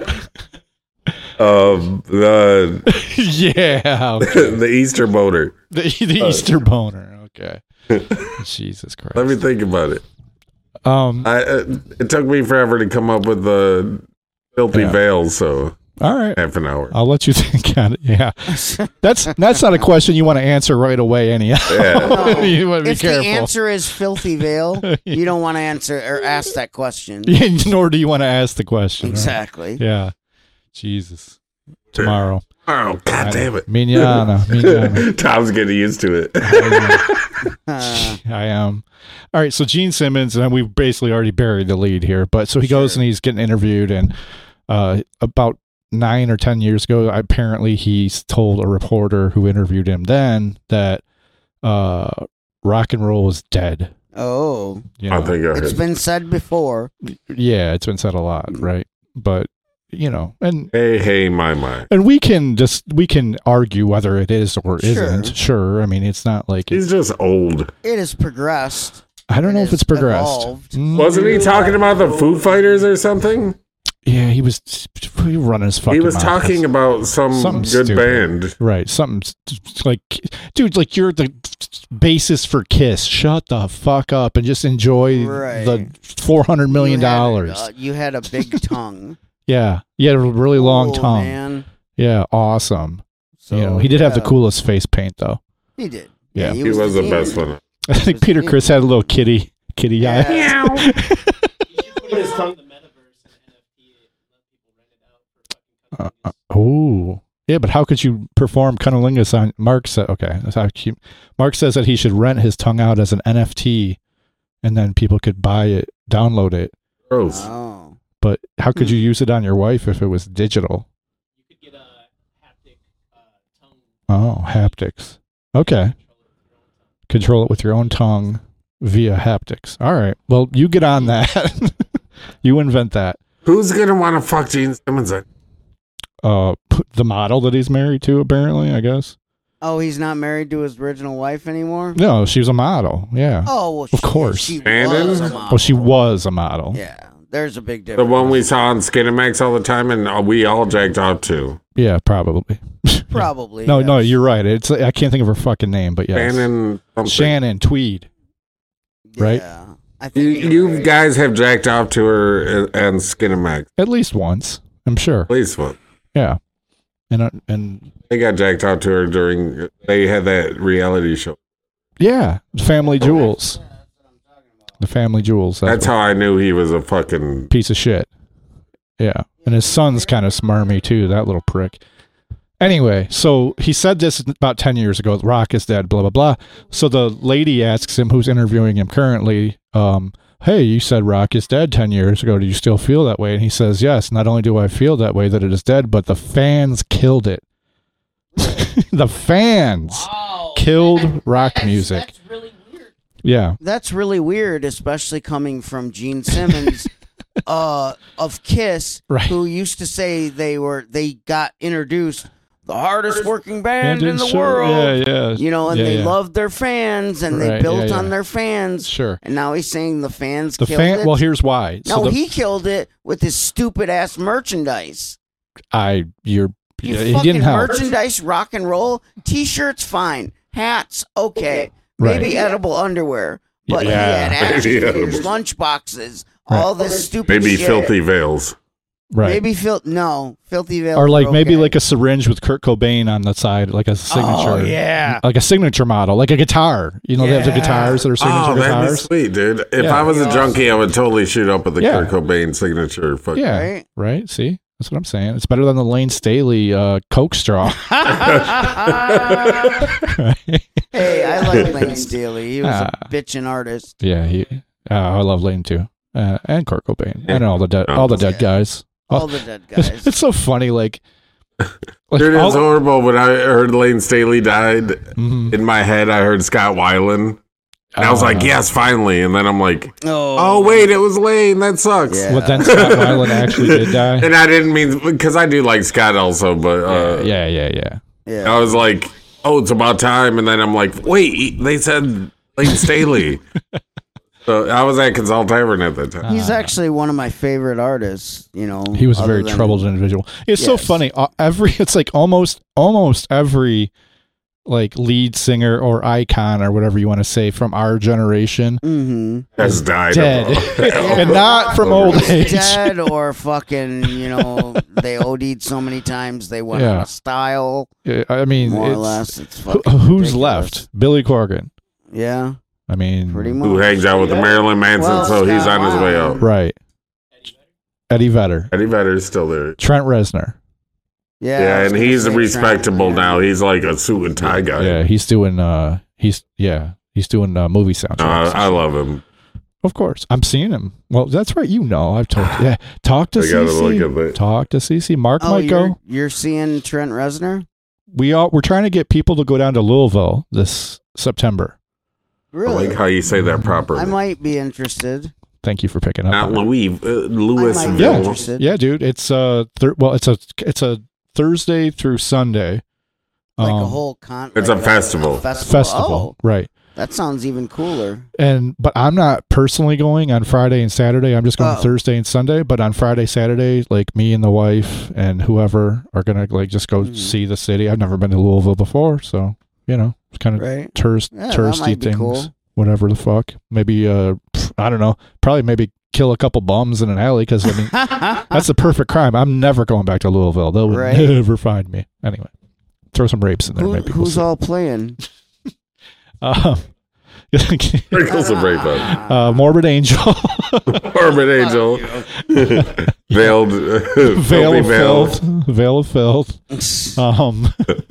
Um, the Yeah. Okay. the Easter boner. The, the Easter boner. Okay. Jesus Christ. Let me think about it. Um. I uh, it took me forever to come up with the filthy Yeah. veils, so All right. half an hour. I'll let you think on it. Yeah. That's that's not a question you want to answer right away. Anyhow. Yeah. You want to be If careful. the answer is filthy veil, you don't want to answer or ask that question. Nor do you want to ask the question. right? Exactly. Yeah. Jesus. Tomorrow. Oh, god damn it. Minana. Minana. Tom's getting used to it. Uh, I am. All right. So Gene Simmons, and we've basically already buried the lead here, but so he goes Sure. and he's getting interviewed, and uh, about nine or ten years ago, apparently he's told a reporter who interviewed him then that uh, rock and roll is dead. oh, You I know? think I it's heard. been said before. Yeah, it's been said a lot, right? But you know, and Hey, hey, my, my. and we can just we can argue whether it is or Sure. isn't. Sure, I mean it's not like He's it's, just old. It has progressed. I don't it know if has it's progressed. evolved. Mm, Wasn't he talking about the Foo Fighters or something? Yeah, he was he was running his fucking. He was mouth. talking about some Something good stupid. band. Right, something st- like, dude, like you're the bassist for Kiss. Shut the fuck up and just enjoy Right. the four hundred million You had, dollars. uh, you had a big tongue. Yeah, he had a really long Oh, tongue. Man. Yeah, awesome. So, you know, he did have the yeah, coolest face paint though. He did. Yeah. He was the demon. best one. I think was Peter the Chris had a little kitty kitty Yeah. eye. He should put his tongue in the metaverse and N F T it and let people rent it out for fucking Uh, cunnilingus. Oh, yeah, but how could you perform cunnilingus on Mark? Said okay. That's how he, Mark says that he should rent his tongue out as an N F T, and then people could buy it, download it. Gross. Oh. But how could Hmm. you use it on your wife if it was digital? You could get a haptic uh, tongue. Oh, haptics. Okay, control it with your own tongue via haptics. All right. Well, you get on that. You invent that. Who's gonna want to fuck Gene Simmons? Then? Uh, p- the model that he's married to, apparently, I guess. Oh, he's not married to his original wife anymore? No, she was a model. Yeah. Oh, well, Of she, course. She Brandon? was a model. Oh, she was a model. Yeah, there's a big The difference. one we saw on Skinamax all the time, and uh, we all jacked off to. Yeah, probably. Probably. No, no, yes. you're right. It's I can't think of her fucking name, but yes. Shannon. something. Shannon Tweed. right? Yeah. I You, think you you're right. guys have jacked off to her and, and Skinamax. At least once, I'm sure. At least one. Yeah. And uh, and They got jacked off to her during. They had that reality show. yeah, Family Jewels. The Family Jewels. That's, That's what- how I knew he was a fucking. piece of shit. Yeah. And his son's kind of smarmy too, that little prick. Anyway, so he said this about ten years ago, Rock is dead, blah, blah, blah. So the lady asks him, who's interviewing him currently, um, hey, you said Rock is dead ten years ago. Do you still feel that way? And he says, yes, not only do I feel that way that it is dead, but the fans killed it. The fans Wow. killed That- rock that's- music. That's really weird. Yeah. That's really weird, especially coming from Gene Simmons uh, of Kiss, Right. who used to say they were they got introduced the hardest working band And in the sure- world. Yeah, yeah. You know, and Yeah, they yeah. loved their fans, and they Right, built yeah, on yeah. their fans. Sure. And now he's saying the fans The killed fan. it. Well, here's why. no, so the, he killed it with his stupid ass merchandise. I you're You he fucking didn't help. merchandise, rock and roll, t-shirts, fine, hats, okay, Right. maybe edible underwear, but Yeah. he had action Maybe figures, edible. lunch boxes, Right. all this stupid Maybe shit. filthy veils. Right. Maybe fil- no, filthy veils. or like are maybe okay. like a syringe with Kurt Cobain on the side, like a signature. Oh yeah, Like a signature model, like a guitar. You know, they have the Yeah. guitars that are signature Oh, that'd be guitars. sweet, dude. If Yeah. I was a junkie, I would totally shoot up with the Yeah. Kurt Cobain signature. Fuck. Yeah. right. Right? See? That's what I'm saying. It's better than the Lane Staley uh, Coke straw. Hey, I like Lane Staley. He was Ah. a bitchin' artist. Yeah, he. Uh, I love Lane too, uh, and Kurt Cobain, and all the dead, all the dead Yeah. guys. All the dead It's, guys. it's so funny, like, like Dude, all- it's horrible. When I heard Lane Staley died, Mhm. in my head, I heard Scott Weiland. And I was like, Uh, yes, finally. And then I'm like, oh, oh, wait, it was Lane. That sucks. Yeah. Well, then Scott Weiland actually did die. And I didn't mean, because I do like Scott also, but uh, yeah, yeah, yeah. Yeah. I was like, oh, it's about time. And then I'm like, wait, they said Lane Staley. So I was at Consult Tavern at that time. He's actually one of my favorite artists, you know. He was a other very than- troubled individual. It's so Yes. funny. Uh, every it's like almost almost every like lead singer or icon or whatever you want to say from our generation Mhm. Has died. dead, of- and not from old age. Dead or fucking, you know, they OD'd so many times they went Yeah. out of style. Yeah, I mean, More or it's- less, it's who- fucking who's ridiculous. left? Billy Corgan. Yeah, I mean, pretty much. Who hangs out with the Marilyn Manson, Well, so he's Scott on his way Weiland. out. right? Eddie Vedder, Eddie Vedder's still there. Trent Reznor. Yeah, I Yeah, was and gonna he's say respectable Trent, yeah. now. He's like a suit and tie guy. Yeah, he's doing. Uh, he's yeah, he's doing uh, movie No, soundtracks. I, I love him. Of course, I'm seeing him. Well, that's right. You know, I've told. Yeah, talk to I gotta Cece. look at it. Talk to Cece. Mark Oh, might you're, go. you're seeing Trent Reznor? We all we're trying to get people to go down to Louisville this September. I Really? like how you say that properly. I might be interested. Thank you for picking up. Not on it. Louis, uh, I might be Louisville. Yeah. interested. Yeah, dude. It's uh, thir- well, it's a it's a Thursday through Sunday. Like a Um, whole con. It's like a festival. festival. festival, right? Oh, that sounds even cooler. And but I'm not personally going on Friday and Saturday. I'm just going Oh. Thursday and Sunday. But on Friday, Saturday, like me and the wife and whoever are gonna like just go Mhm. see the city. I've never been to Louisville before, so you know, it's kind of Right? tourist Yeah, that touristy might be things. cool. Whatever the fuck. Maybe uh, pff, I don't know. Probably maybe kill a couple bums in an alley because I mean that's the perfect crime. I'm never going back to Louisville. They would Right. never find me. Anyway, throw some rapes in there. Who, maybe we'll who's see. all playing? Um, Sprinkles of rape up. uh, Morbid Angel, Orbit Angel. Veiled. Veil Filthy of Veil. Filth, Veil of Filth, um,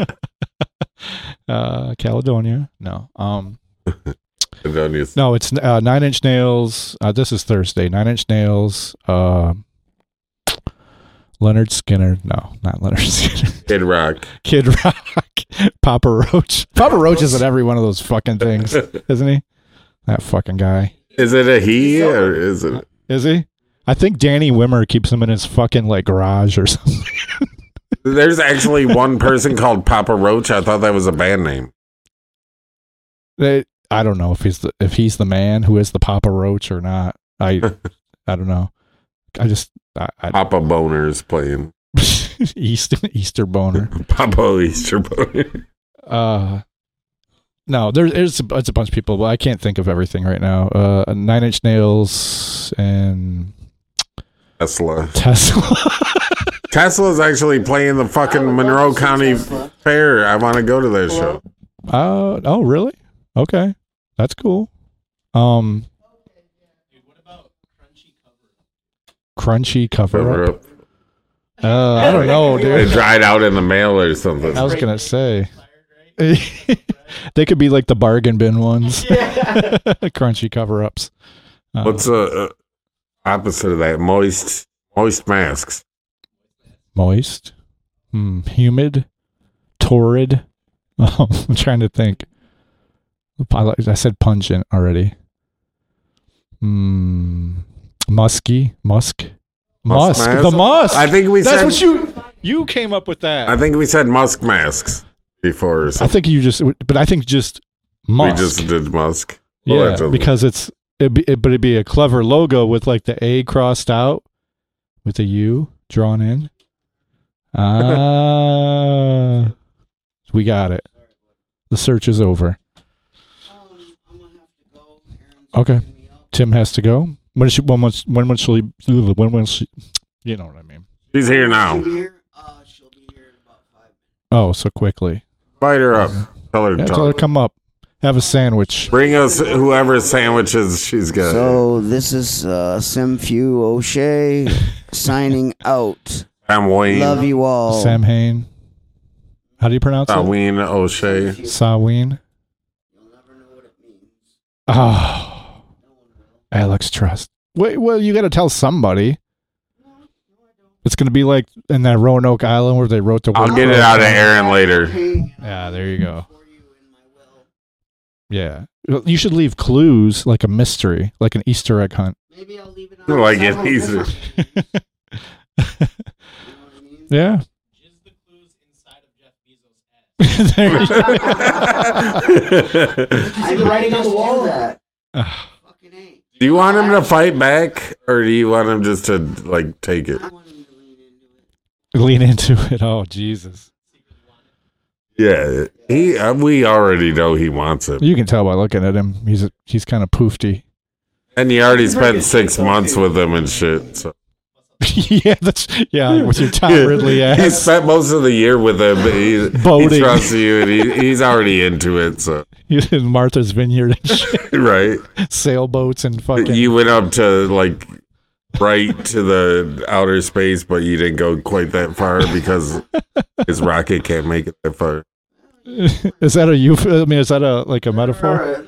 uh, Caledonia. No, um, Adonius. no, it's uh, Nine Inch Nails. Uh, this is Thursday. Nine Inch Nails. Uh, Leonard Skinner. No, not Leonard Skinner. Kid Rock. Kid Rock. Papa Roach. Papa Roach is at every one of those fucking things, isn't he? That fucking guy. Is it a he or is it? Is he? I think Danny Wimmer keeps him in his fucking like garage or something. There's actually one person called Papa Roach. I thought that was a band name. They, I don't know if he's the if he's the man who is the Papa Roach or not. I I don't know. I just I, I Papa Boner's playing. Easter Easter boner. Papa Easter Boner. Uh no, there's it's a, it's a bunch of people, but I can't think of everything right now. Uh, Nine Inch Nails and Tesla. Tesla. Tesla's actually playing the fucking Monroe County Fair. I want to go to that show. Uh oh, really? Okay, that's cool. Um, Dude, what about crunchy cover? crunchy cover Cover up. up. Uh, I don't know, It dude. dried out in the mail or something. I was gonna say Expired, right? they could be like the bargain bin ones. Crunchy cover ups. Uh, What's the uh, opposite of that? Moist, moist masks. moist? Hmm, humid, torrid. Um, I'm trying to think. I, like- I said pungent already. Hmm, musky, musk, Musk musk, mask? the musk. I think we That's said. what you you came up with that. I think we said musk masks before. Or I something. think you just, but I think just musk. We just did musk. Well, yeah, that doesn't- because it's it'd be, it, but it'd be a clever logo with like the A crossed out with a U drawn in. Ah, we got it. The search is over. Okay, Tim has to go. When is she, when was when when she when when she, you know what I mean? She's here now. Uh, she'll be here in about five minutes. Oh, so quickly. Invite her up. Tell her to Yeah, talk. tell her to come up. Have a sandwich. Bring us whoever sandwiches she's got. So this is uh, Simfu O'Shea signing out. I'm Wayne. Love you all. Sam Hain. How do you pronounce it? Wayne O'Shea. Saween. Oh, Alex Trust. Wait, well, you got to tell somebody. It's going to be like in that Roanoke Island where they wrote the. I'll word get it program. out of Aaron later. Yeah, there you go. Yeah, you should leave clues like a mystery, like an Easter egg hunt. Maybe I'll leave it on. Like the it side. easy. You know what I mean? Yeah, Jizz the clues inside of Jeff Bezos' ass. There you go. I the writing on the wall? That. Ah, Fucking A. Do you want him to fight back, or do you want him just to like take it? I want him to lean into it. lean into it. Oh, Jesus. Yeah, he. Uh, we already know he wants it, You can tell by looking at him. He's a, he's kind of poofty. and he already spent six months with him and shit. So yeah, that's yeah. With your Tom Ridley he ass. spent most of the year with him. But he, he Boating. trusts you, and he, he's already into it. So He's in Martha's Vineyard and shit. right, Sailboats and fucking. you went up to like right to the outer space, but you didn't go quite that far because his rocket can't make it that far. Is that a euph- I mean, is that a like a metaphor?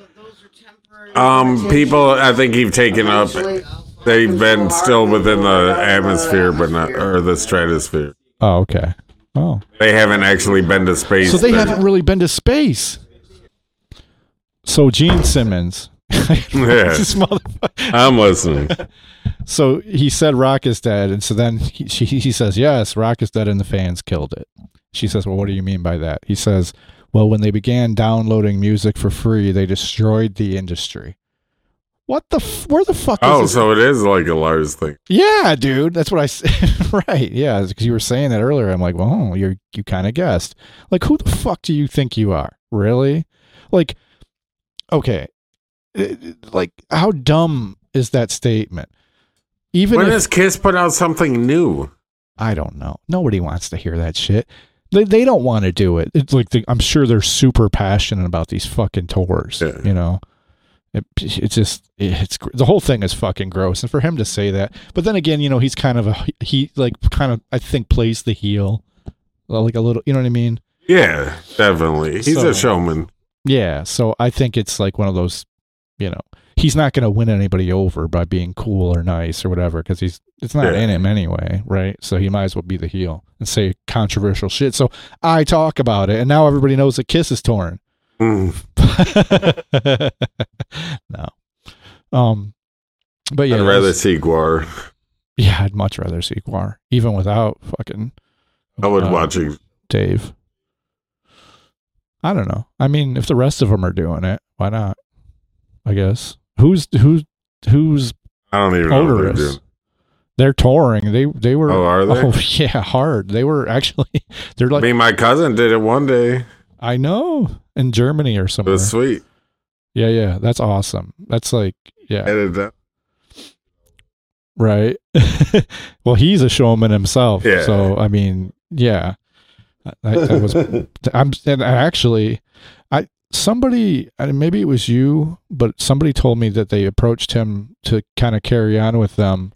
Um, people, I think you've taken up. They've been still within the atmosphere, but not or the stratosphere. Oh, okay. Oh, They haven't actually been to space. so they They're- haven't really been to space. So Gene Simmons. Yeah. This motherfucker. I'm listening. So he said Rock is dead, and so then he, she, he says, yes, Rock is dead and the fans killed it. She says, well, what do you mean by that? He says, well, when they began downloading music for free, they destroyed the industry. What the, f- where the fuck is Oh, this? so it is like a Lars thing. Yeah, dude, that's what I said. Right, yeah, because you were saying that earlier. I'm like, well, you're, you kind of guessed. Like, who the fuck do you think you are? Really? Like, okay, it- like, how dumb is that statement? Even When if, does Kiss put out something new? I don't know. Nobody wants to hear that shit. They they don't want to do it. It's like the, I'm sure they're super passionate about these fucking tours. Yeah. You know, it, it's just it's the whole thing is fucking gross. And for him to say that, but then again, you know, he's kind of a he like kind of I think plays the heel, like a little. You know what I mean? Yeah, definitely. He's So- a showman. Yeah. So I think it's like one of those. You know, he's not going to win anybody over by being cool or nice or whatever because he's it's not Yeah. in him anyway, right? So he might as well be the heel and say controversial shit. So I talk about it, and now everybody knows that Kiss is torn. Mm. No, um, but yeah, I'd that rather was- see Guar. yeah, I'd much rather see Guar even without fucking I would uh, watch it. Dave. I don't know. I mean, if the rest of them are doing it, why not? I guess who's who's who's I don't even know what they're odorous. doing. They're touring. They they were. Oh, are they? Oh yeah, hard. They were actually. They're I like mean, my cousin did it one day. I know in Germany or It somewhere. was sweet. Yeah, yeah, that's awesome. That's like yeah, Edited that. right. Well, he's a showman himself. Yeah. So I mean, yeah, I, I was. I'm and actually, I somebody and maybe it was you, but somebody told me that they approached him to kind of carry on with them.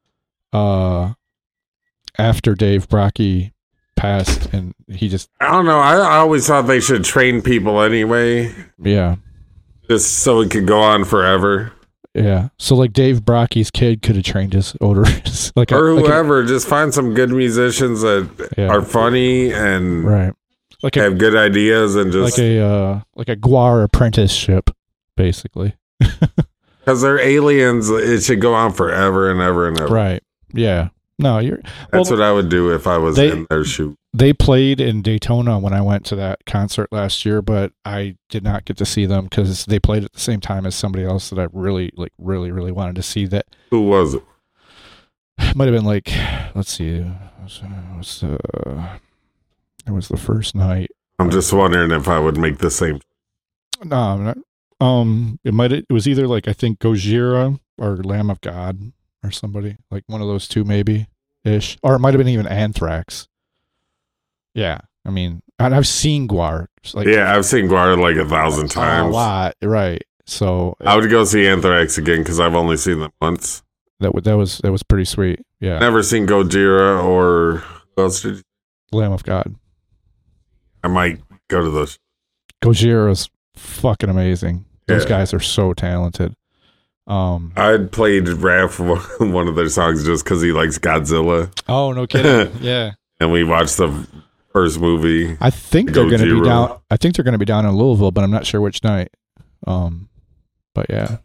Uh, after Dave Brockie passed, and he just I don't know. I, I always thought they should train people anyway, yeah. just so it could go on forever. Yeah. So like Dave Brockie's kid could have trained his odorous like a, Or like a- whoever. Just find some good musicians that Yeah. are funny and right. Like a have good ideas and just like a uh like a Guar apprenticeship, basically. because they're aliens, it should go on forever and ever and ever. Right. Yeah. No, you're That's well, what I would do if I was they- in their shoe. they played in Daytona when I went to that concert last year, but I did not get to see them because they played at the same time as somebody else that I really like really, really wanted to see. That Who was it? might have been like let's see. It was, it was, uh, it was the first night. I'm just wondering if I would make the same. No, I'm not, um, it might. It was either like I think Gojira or Lamb of God or somebody like one of those two, maybe ish, or it might have been even Anthrax. Yeah, I mean, and I've seen Guar. Like Yeah, I've seen Guar like a thousand a times. lot, right? So I would go see Anthrax again because I've only seen them once. that w- that was that was pretty sweet. Yeah, Never seen Gojira or who else did you- Lamb of God. I might go to those. Gojira is fucking amazing. Those Yeah. guys are so talented. Um. I'd played Raph one of their songs just because he likes Godzilla, Oh no kidding. Yeah. and we watched the first movie. I think they're going to be Gojira. down. I think they're going to be down in Louisville, but I'm not sure which night. Um, but yeah.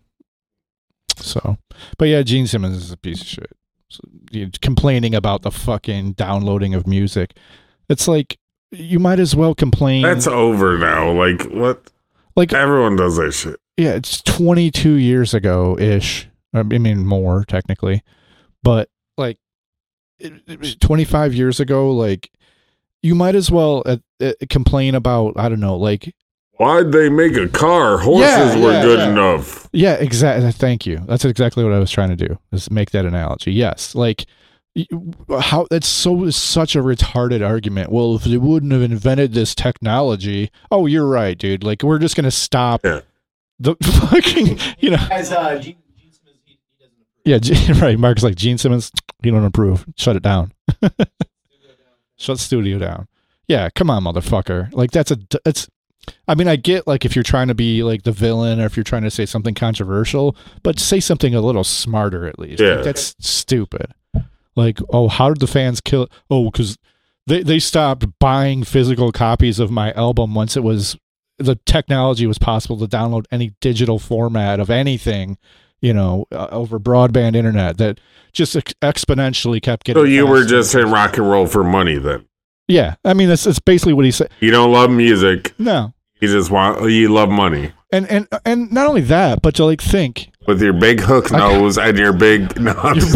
So, but yeah, Gene Simmons is a piece of shit. So, you- complaining about the fucking downloading of music. It's like you might as well complain. That's over now. Like what? Like everyone does that shit. Yeah, it's twenty-two years ago ish. I mean, more technically, but like it, it was twenty-five years ago. Like you might as well uh, uh, complain about. I don't know, like. Why'd they make a car? Horses Yeah, were yeah, good yeah. enough. Yeah, exactly. Thank you. That's exactly what I was trying to do. Is make that analogy. Yes, like how that's so such a retarded argument. Well, if they wouldn't have invented this technology, oh, you're right, dude. Like we're just gonna stop Yeah. the fucking, you know. As uh, Gene, Gene Simmons, he, he doesn't approve. Yeah, Gene, right. Mark's like Gene Simmons. You don't approve. Shut it down. Shut the studio down. Yeah, come on, motherfucker. Like that's a it's. I mean, I get like if you're trying to be like the villain or if you're trying to say something controversial, but say something a little smarter at least. Yeah. Like, that's stupid. Like, oh, how did the fans kill it? Oh, because they, they stopped buying physical copies of my album once it was the technology was possible to download any digital format of anything, you know, uh, over broadband internet that just ex- exponentially kept getting. So you were faster. just in rock and roll for money then? Yeah, I mean that's that's basically what he said. You don't love music. No. You just want, you love money. And and and not only that, but to like think With your big hook nose and your big nose.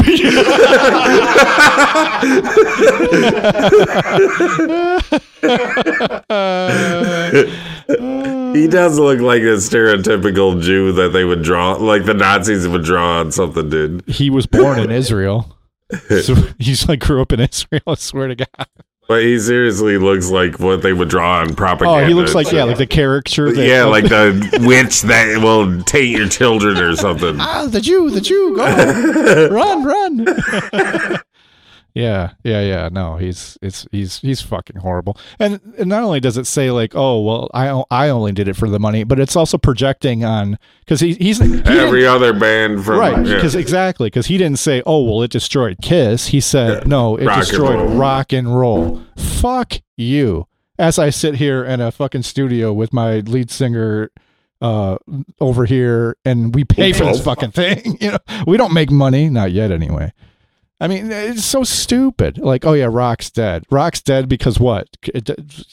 He does look like a stereotypical Jew that they would draw, like the Nazis would draw on something, dude. he was born in Israel. So he's like grew up in Israel, I swear to God. But he seriously looks like what they would draw on propaganda. Oh, he looks like, yeah, like the caricature. That, yeah, like the witch that will taint your children or something. ah, the Jew, the Jew, go, run, run. yeah, yeah, yeah. No, he's it's he's he's fucking horrible. And, and not only does it say like, oh, well, I o- I only did it for the money, but it's also projecting on because he, he's he Every other band from right yeah. because exactly because he didn't say, oh, well, it destroyed Kiss. He said, Yeah. no, it Rock and destroyed roll. rock and roll. Fuck you. As I sit here in a fucking studio with my lead singer uh over here and we pay for this fucking thing. You know, we don't make money, not yet anyway. I mean, it's so stupid. Like, oh yeah, rock's dead. Rock's dead because what? It,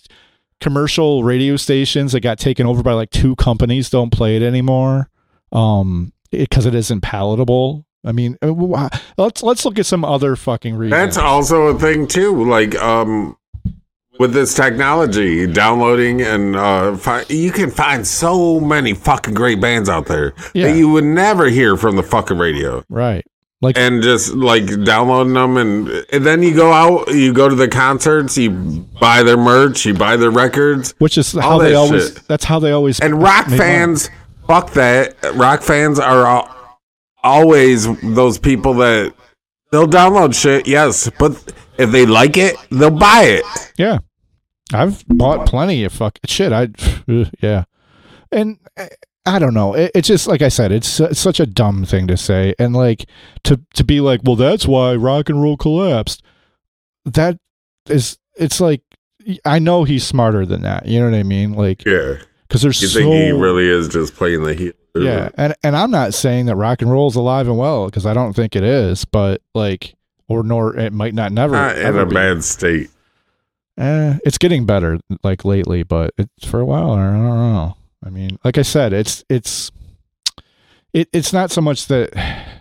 commercial radio stations that got taken over by like two companies don't play it anymore. Um, because it, it isn't palatable. I mean, let's let's look at some other fucking reasons. That's also a thing too. Like, um, with this technology, downloading and uh, fi- you can find so many fucking great bands out there Yeah. that you would never hear from the fucking radio. Right. Like, And just like downloading them, and, and then you go out, you go to the concerts, you buy their merch, you buy their records, which is how all they that always. shit. That's how they always. And rock make fans, fuck that. Rock fans are al- always those people that they'll download shit, yes, but if they like it, they'll buy it. money. Yeah, I've bought plenty of fuck shit. I, yeah, and I don't know. It, it's just like I said. It's, it's such a dumb thing to say, and like to to be like, well, that's why rock and roll collapsed. That is, it's like I know he's smarter than that. You know what I mean? Like, Yeah. because there's You so think he really is just playing the heel? yeah, and and I'm not saying that rock and roll is alive and well because I don't think it is, but like, or nor it might not never Not in ever a be. bad state. Eh, it's getting better like lately, but it's for a while. I don't know. I mean, like I said, it's it's it, it's not so much that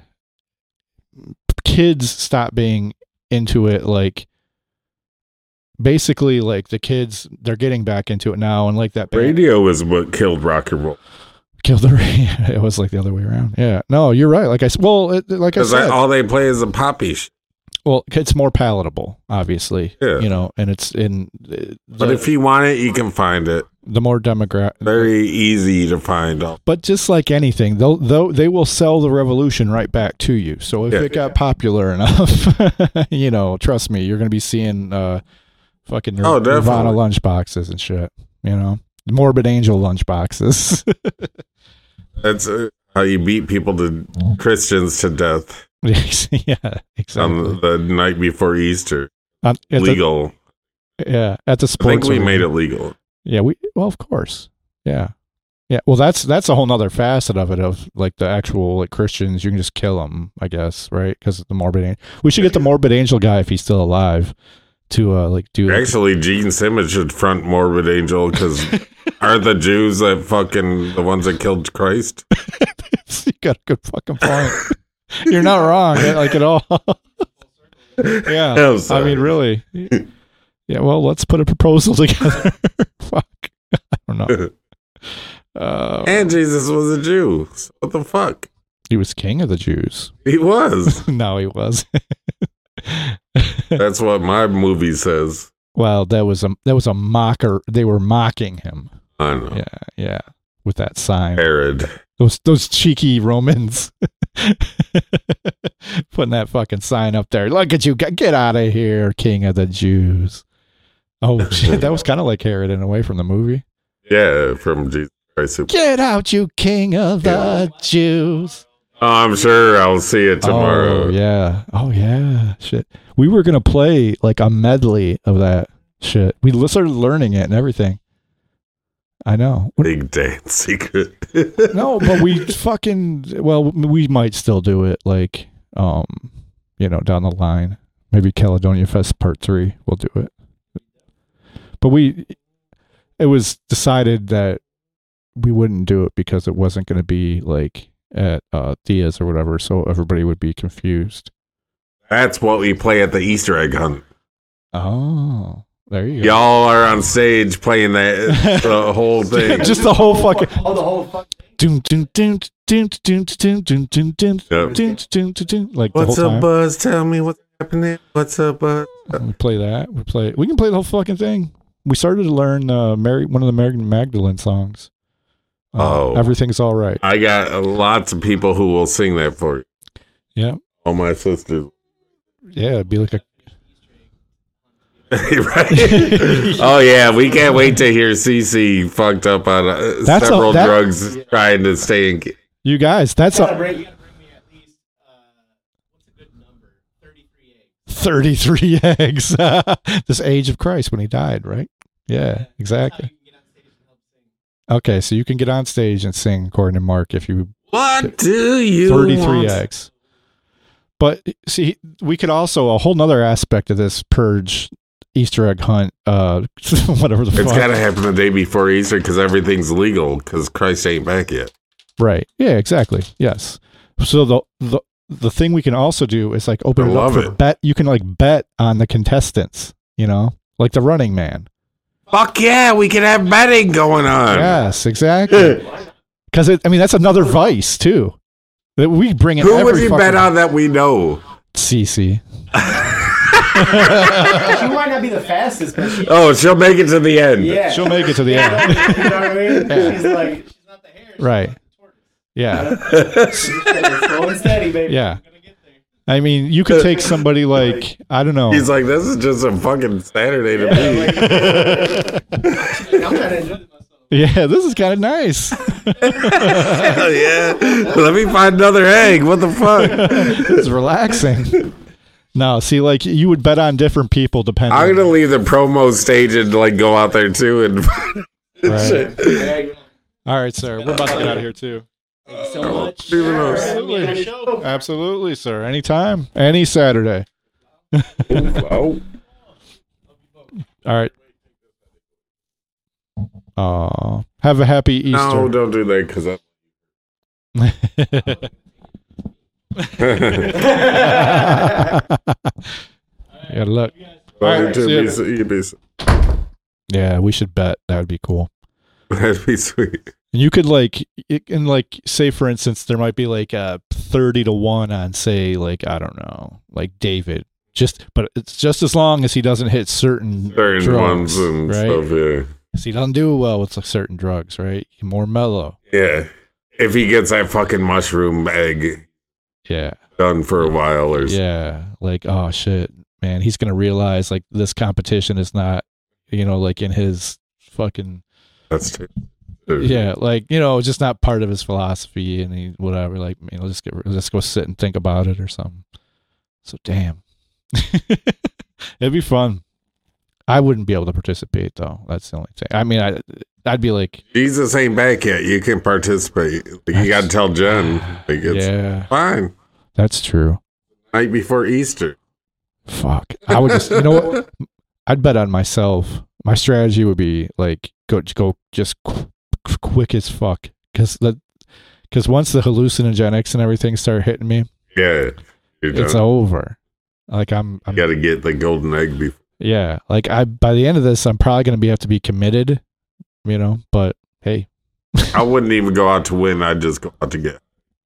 kids stop being into it. Like basically, like the kids, they're getting back into it now, and like that band, Radio is what killed rock and roll. killed the radio. It was like the other way around. Yeah, no, you're right. Like I s- well, it, like I Because said, all they play is a poppy shit. well, it's more palatable, obviously. Yeah. You know, and it's in. The, But if you want it, you can find it. the more demographic, Very easy to find. but just like anything, they'll, they'll they will sell the revolution right back to you. So if Yeah. it got popular enough, you know, trust me, you're gonna be seeing uh, fucking Nir- Oh, Nirvana definitely. lunchboxes and shit. You know, Morbid Angel lunchboxes. That's uh, how you beat people to Christians to death Yeah, exactly. on the night before Easter. Um, at the- Legal. yeah, at the I think sports. we arena. made it legal. Yeah, we well, of course. Yeah, yeah. Well, that's that's a whole nother facet of it. Of like the actual like Christians, you can just kill them, I guess, right? Because the morbid. An- we should get the morbid angel guy if he's still alive to uh like do Actually, Gene Simmons should front Morbid Angel because are the Jews that fucking the ones that killed Christ? You got a good fucking point. You're not wrong, like at all. Yeah, I'm I sorry. mean, really. Yeah, well, let's put a proposal together. Fuck, I don't know. Uh, And Jesus was a Jew. So what the fuck? he was king of the Jews. He was. No, he was. That's what my movie says. Well, that was a that was a mocker. They were mocking him. I know. Yeah, yeah, with that sign. Herod. Those those cheeky Romans putting that fucking sign up there. Look at you, get, get out of here, King of the Jews. Oh shit, that was kind of like Herod in a way from the movie. Yeah, from Jesus Christ. Get out, you King of the Jews. Oh, I'm sure I'll see it tomorrow. Oh yeah, oh yeah, shit. We were gonna play like a medley of that shit. We li- started learning it and everything. I know. Big dance secret. No, but we fucking well, we might still do it like um, you know, down the line. Maybe Caledonia Fest Part Three. We'll do it. But we, it was decided that we wouldn't do it because it wasn't going to be like at uh, Diaz or whatever, so everybody would be confused. That's what we play at the Easter egg hunt. Oh, there you go. Y'all are on stage playing that the whole thing. Just the whole fucking. Oh, the whole fuck. Doom, doom, doom, doom, doom, doom, doom, doom, doom, Yep. doom, doom, doom, doom, like the What's whole up, time. Buzz? Tell me what's happening. What's up, Buzz? We play that. We play. We can play the whole fucking thing. We started to learn uh, Mary, one of the Mary Magdalene songs. Uh, Oh. Everything's all right. I got uh, lots of people who will sing that for you. Yeah, All my sisters. yeah. It'd be like a. Right? Oh, yeah. We can't wait to hear Cece fucked up on uh, That's a- several that- drugs trying to stay in. You guys, that's You gotta a bring, you gotta bring me at least, uh, what's a good number? thirty-three eggs. thirty-three eggs. This age of Christ when he died, right? Yeah, exactly. That's how you can get on stage and help sing. Okay, so you can get on stage and sing according to Mark if you What do you thirty-three want? eggs. But see, we could also a whole nother aspect of this purge Easter egg hunt, uh, whatever the It's fuck. got to happen the day before Easter because everything's legal because Christ ain't back yet. Right. Yeah, exactly. Yes. So the the the thing we can also do is like open I it up love for it. bet. You can like bet on the contestants, you know, like the Running Man. Fuck yeah, we can have betting going on. Yes, exactly. Because I mean that's another vice too. That we bring in Who every would you fucking bet on that we know? Cece. She might not be the fastest, but she, Oh, she'll make it to the end. yeah. She'll make it to the end. You know what I mean? Yeah. She's like, she's not the hare. She's Right. like the tortoise. Yeah. Slow and steady, baby. Yeah. I'm gonna get there. I mean, you could take somebody like I don't know. He's like, this is just a fucking Saturday to Yeah, me. like, I'm trying to enjoy myself. Yeah, this is kind of nice. Hell yeah. Let me find another egg. What the fuck? It's relaxing. No, see, like you would bet on different people depending. I'm gonna leave the promo stage and like go out there too and Right. Hey, All right, sir. We're about to get out of here too. thank you so much. Leave it alone. for having me on the show. Absolutely, sir. Anytime, any Saturday. Oh. All right. Uh, have a happy Easter. No, don't do that because I. Yeah, look. Love All you right, too, see be- you be- Yeah, we should bet. That would be cool. That'd be sweet. And you could like, it, and like, say for instance, there might be like a thirty to one on, say, like I don't know, like David. Just, but it's just as long as he doesn't hit certain Certain drugs, ones and right? stuff, yeah. 'Cause he doesn't do well with like, certain drugs, right? He's more mellow. Yeah. If he gets that fucking mushroom egg Yeah, done for a while or something. yeah. Like, oh shit, man, he's gonna realize like this competition is not, you know, like in his fucking. That's too. Yeah, like you know, just not part of his philosophy, and he whatever. Like, you know, just get just go sit and think about it or something. So damn, it'd be fun. I wouldn't be able to participate though. That's the only thing. I mean, I I'd be like, Jesus ain't back yet. You can participate. Like, you got to tell Jen. Like, it's yeah, fine. that's true. Night before Easter. Fuck, I would just, you know what? I'd bet on myself. My strategy would be like go go just qu- quick as fuck because the because once the hallucinogenics and everything start hitting me, Yeah. You're it's done. over. Like I'm, I'm You got to get the golden egg before. yeah. Like I by the end of this, I'm probably gonna be have to be committed, you know. But hey, I wouldn't even go out to win. I'd just go out to get.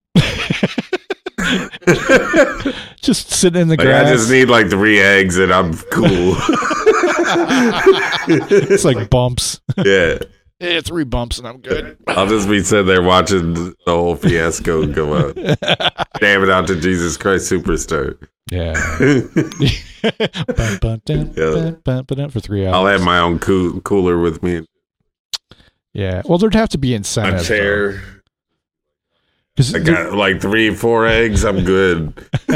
just sitting in the Like, grass. I just need like three eggs and I'm cool. It's like bumps. Yeah. Yeah, three bumps and I'm good. I'll just be sitting there watching the whole fiasco go out. Damn it out to Jesus Christ Superstar. Yeah. Bum, bum, dun, Yeah. bum, bum, bum, for three hours. I'll have my own coo- cooler with me. Yeah. Well, there'd have to be My incentives. chair. Because I got like three, four eggs. I'm good.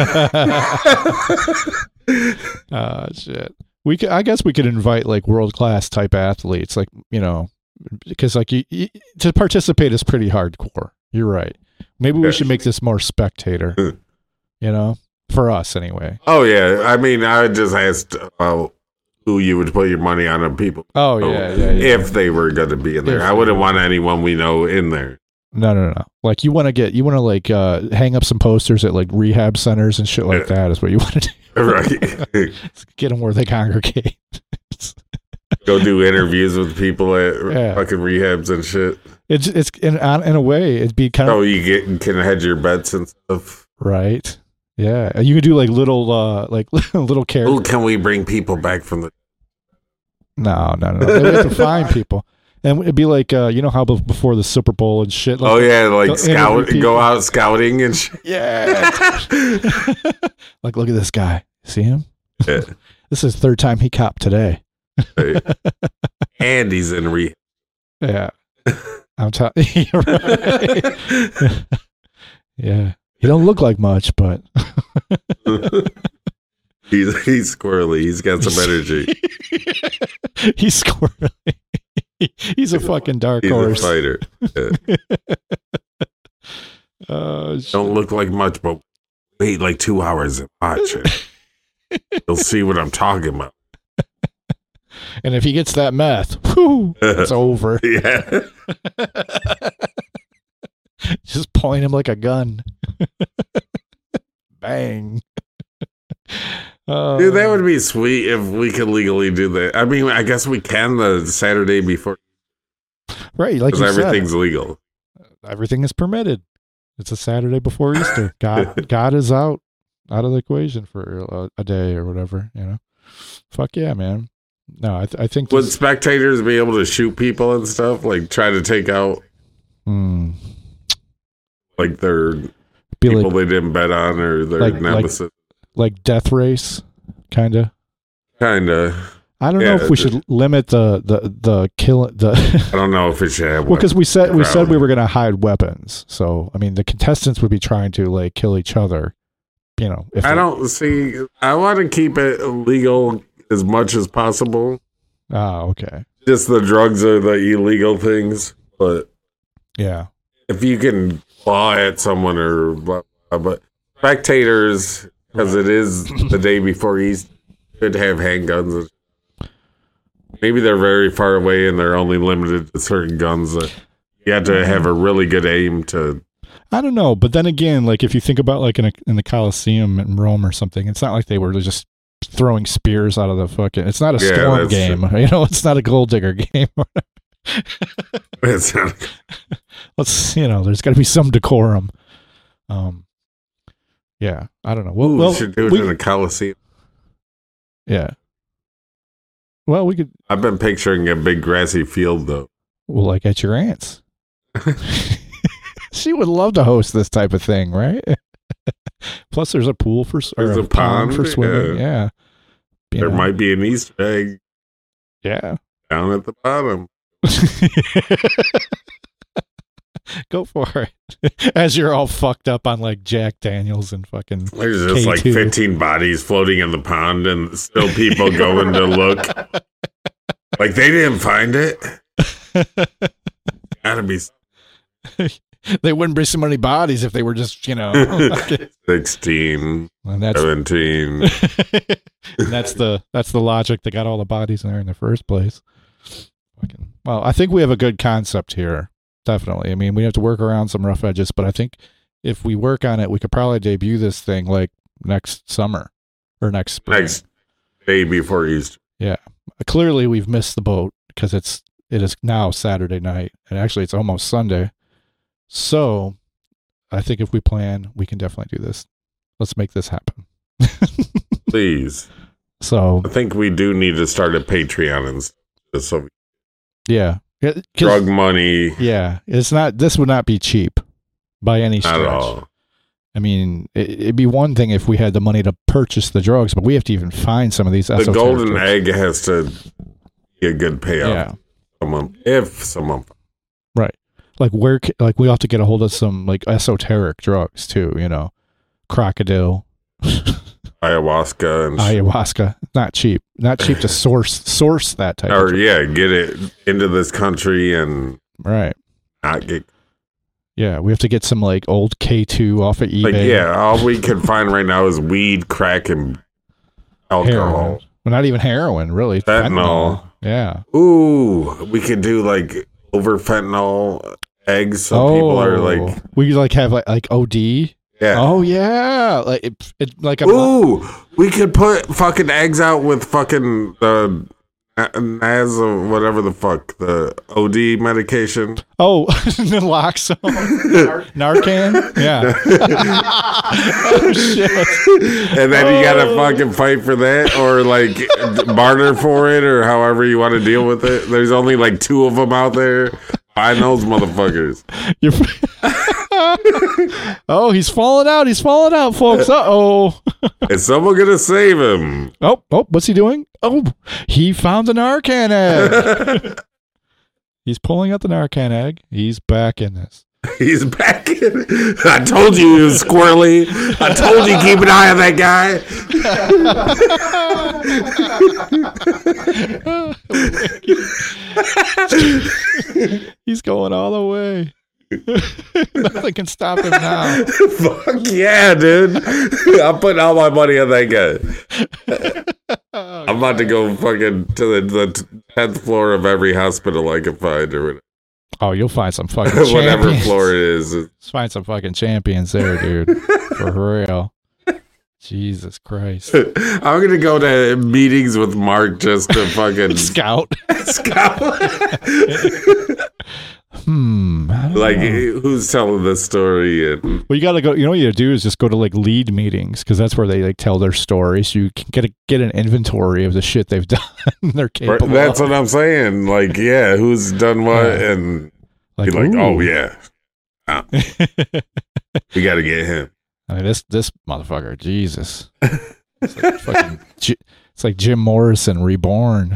oh shit. We could, I guess we could invite like world class type athletes, like you know, because like you, you, to participate is pretty hardcore. You're right. Maybe we Yeah. should make this more spectator. You know, for us anyway. Oh yeah. I mean, I just asked uh, who you would put your money on, and people. Oh know yeah, yeah, yeah. If they were going to be in there, If I they wouldn't were. want anyone we know in there. No, no, no. Like you want to get, you want to like uh, hang up some posters at like rehab centers and shit like Yeah. that. Is what you want to do. Right. Get them where they congregate. Go do interviews with people at Yeah. fucking rehabs and shit. It's it's in on- in a way it'd be kind of Oh, you get can hedge your bets and stuff. right. Yeah, you could do like little uh like little Oh, characters. can we bring people back from the? No, no, no. They have to find people, and it'd be like uh you know how be- before the Super Bowl and shit. Like, Oh yeah, like Go scout, interview people. go out scouting and shit. yeah. Like look at this guy. See him? Yeah. This is the third time he copped today. And he's in rehab. Yeah. I'm telling you. Right. Yeah. He don't look like much, but he's he's squirrely. He's got some energy. he's squirrely. He's a fucking dark He's a horse. fighter. Yeah. Oh, shit. Don't look like much, but wait like two hours and watch it. You'll see what I'm talking about. And if he gets that meth, whew, it's over. Yeah. Just point him like a gun. Bang. Oh, Dude, that would be sweet if we could legally do that. I mean, I guess we can the Saturday before right. Like because you said, everything's legal. everything is permitted. It's a Saturday before Easter. God, God is out, out of the equation for a, a day or whatever. You know, fuck yeah, man. No, I, th- I think Would this, spectators be able to shoot people and stuff? Like try to take out mm, like their be people like they didn't bet on or their Like- like- nemesis? like death race, kind of. Kinda. I don't Yeah, know if we the- should limit the the the kill the. I don't know if it should have Well, because we said we said we crowd. were going to hide weapons, so I mean the contestants would be trying to like kill each other. You know, if I they- don't see. I want to keep it legal as much as possible. Ah, okay, Just the drugs are the illegal things, but yeah, if you can claw at someone or blah, blah, but spectators, because it is the day before Easter, could have handguns. Maybe they're very far away and they're only limited to certain guns. That you have to have a really good aim to. I don't know, but then again, like if you think about like in a, in the Colosseum in Rome or something, it's not like they were just throwing spears out of the fucking. It's not a Yeah, storm that's game, you know. It's not a gold digger game. It's not, Let's you know, there's got to be some decorum. Um, yeah, I don't know. Well, Ooh, well, we should do it we- in a Coliseum. yeah. Well, we could. I've been picturing a big grassy field though. Well, like at your aunt's. She would love to host this type of thing, right? Plus, there's a pool for s- or There's a, a pond, for pond, swimming. Yeah, You There know? might be an Easter egg Yeah. down at the bottom. Go for it. As you're all fucked up on like Jack Daniels and fucking. There's just like K two. fifteen bodies floating in the pond, and still people going to look. Like they didn't find it. Gotta be. They wouldn't be so many bodies if they were just, you know. sixteen, And that's seventeen. and that's the that's the logic that got all the bodies in there in the first place. Fucking, well, I think we have a good concept here. Definitely. I mean, we have to work around some rough edges, but I think if we work on it, we could probably debut this thing like next summer or next spring. Next day before Easter. Yeah. Clearly, we've missed the boat because it's it is now Saturday night, and actually, it's almost Sunday. So, I think if we plan, we can definitely do this. Let's make this happen. Please. So, I think we do need to start a Patreon and stuff. So yeah. Yeah, 'cause- drug money. Yeah, it's not. This would not be cheap by any stretch. At all. I mean, it, it'd be one thing if we had the money to purchase the drugs, but we have to even find some of these. The esoteric golden drugs. egg has to be a good payout. Yeah, Someone, if someone. right. Like where? ca- Like we have to get a hold of some like esoteric drugs too. You know, crocodile, Ayahuasca and shit. ayahuasca. Not cheap. Not cheap to source source that type. of Or drug. yeah, get it into this country and Right. not get Yeah, we have to get some like old K two off of eBay. like yeah. All we can find right now is weed, crack, and alcohol. Heroin. Well, not even heroin, really. Fentanyl. Yeah. Ooh, we could do like over fentanyl eggs, so people are like, we like have like like O D. yeah. Oh yeah, like it, it like a Ooh, we could put fucking eggs out with fucking the uh, Naz or whatever the fuck the O D medication. oh naloxone, Narcan. Yeah. Oh shit. And then you gotta Oh. fucking fight for that, or like barter for it, or however you want to deal with it. There's only like two of them out there. Find those motherfuckers. You're oh, he's falling out. He's falling out, folks. Uh oh. Is someone gonna save him? Oh, oh, what's he doing? Oh, he found the Narcan egg. He's pulling out the Narcan egg. He's back in this. He's back in. I told you he was squirrely. I told you keep an eye on that guy. He's going all the way. Nothing can stop him now. Fuck yeah, dude. I'm putting all my money on that guy. I'm about to go fucking to the, the tenth floor of every hospital I can find, or whatever, Oh, you'll find some fucking whatever champions. floor it is. Let's find some fucking champions there, dude. For real. Jesus Christ. I'm gonna go to meetings with Mark just to fucking Scout. scout. Hmm. I don't Like, know. who's telling this story? And Well, you gotta go. You know what you gotta do is just go to like lead meetings because that's where they like tell their story, so you can get a, get an inventory of the shit they've done. They're capable. that's of. what I'm saying. Like, yeah, who's done what? Yeah. And Like, be like, ooh. oh yeah, Ah, we got to get him. I mean, this this motherfucker, Jesus. It's like fucking. Ji- It's like Jim Morrison reborn.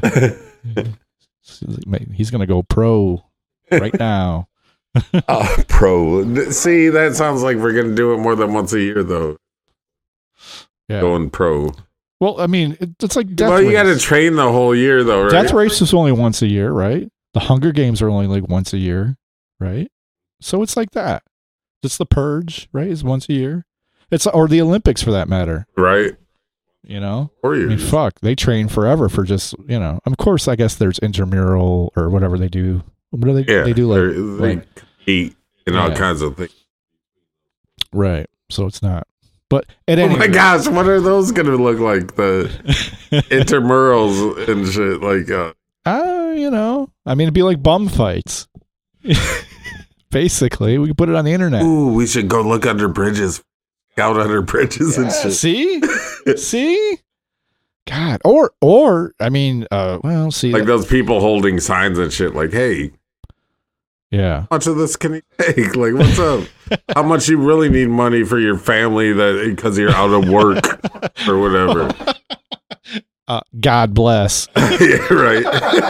He's gonna go pro right now. Oh, pro. See, that sounds like we're gonna do it more than once a year, though. Yeah. Going pro. Well, I mean, it, it's like Death Well, you got to Race. train the whole year, though, right? Death Race is only once a year, right? The Hunger Games are only like once a year, right? So it's like that. It's the Purge, right? Is once a year. It's or the Olympics for that matter. Right. You know, Four I mean, years. fuck, they train forever for just you know. Of course, I guess there's intramural or whatever they do. What do they? Yeah, they do they're- like, they like eat and all Yeah. kinds of things. right. So it's not. But at Oh any my rate- gosh, what are those gonna look like? The intramurals and shit. Like, uh, Uh, you know, I mean, it'd be like bum fights. Basically, we could put it on the internet. ooh, we should go look under bridges, scout under bridges and Yeah, shit. see, see, God, or or I mean, uh, well, see, Like those people holding signs and shit. Like, hey, yeah, how much of this can you take? Like, what's up? How much you really need money for your family that because you're out of work or whatever? uh, God bless. Yeah, right.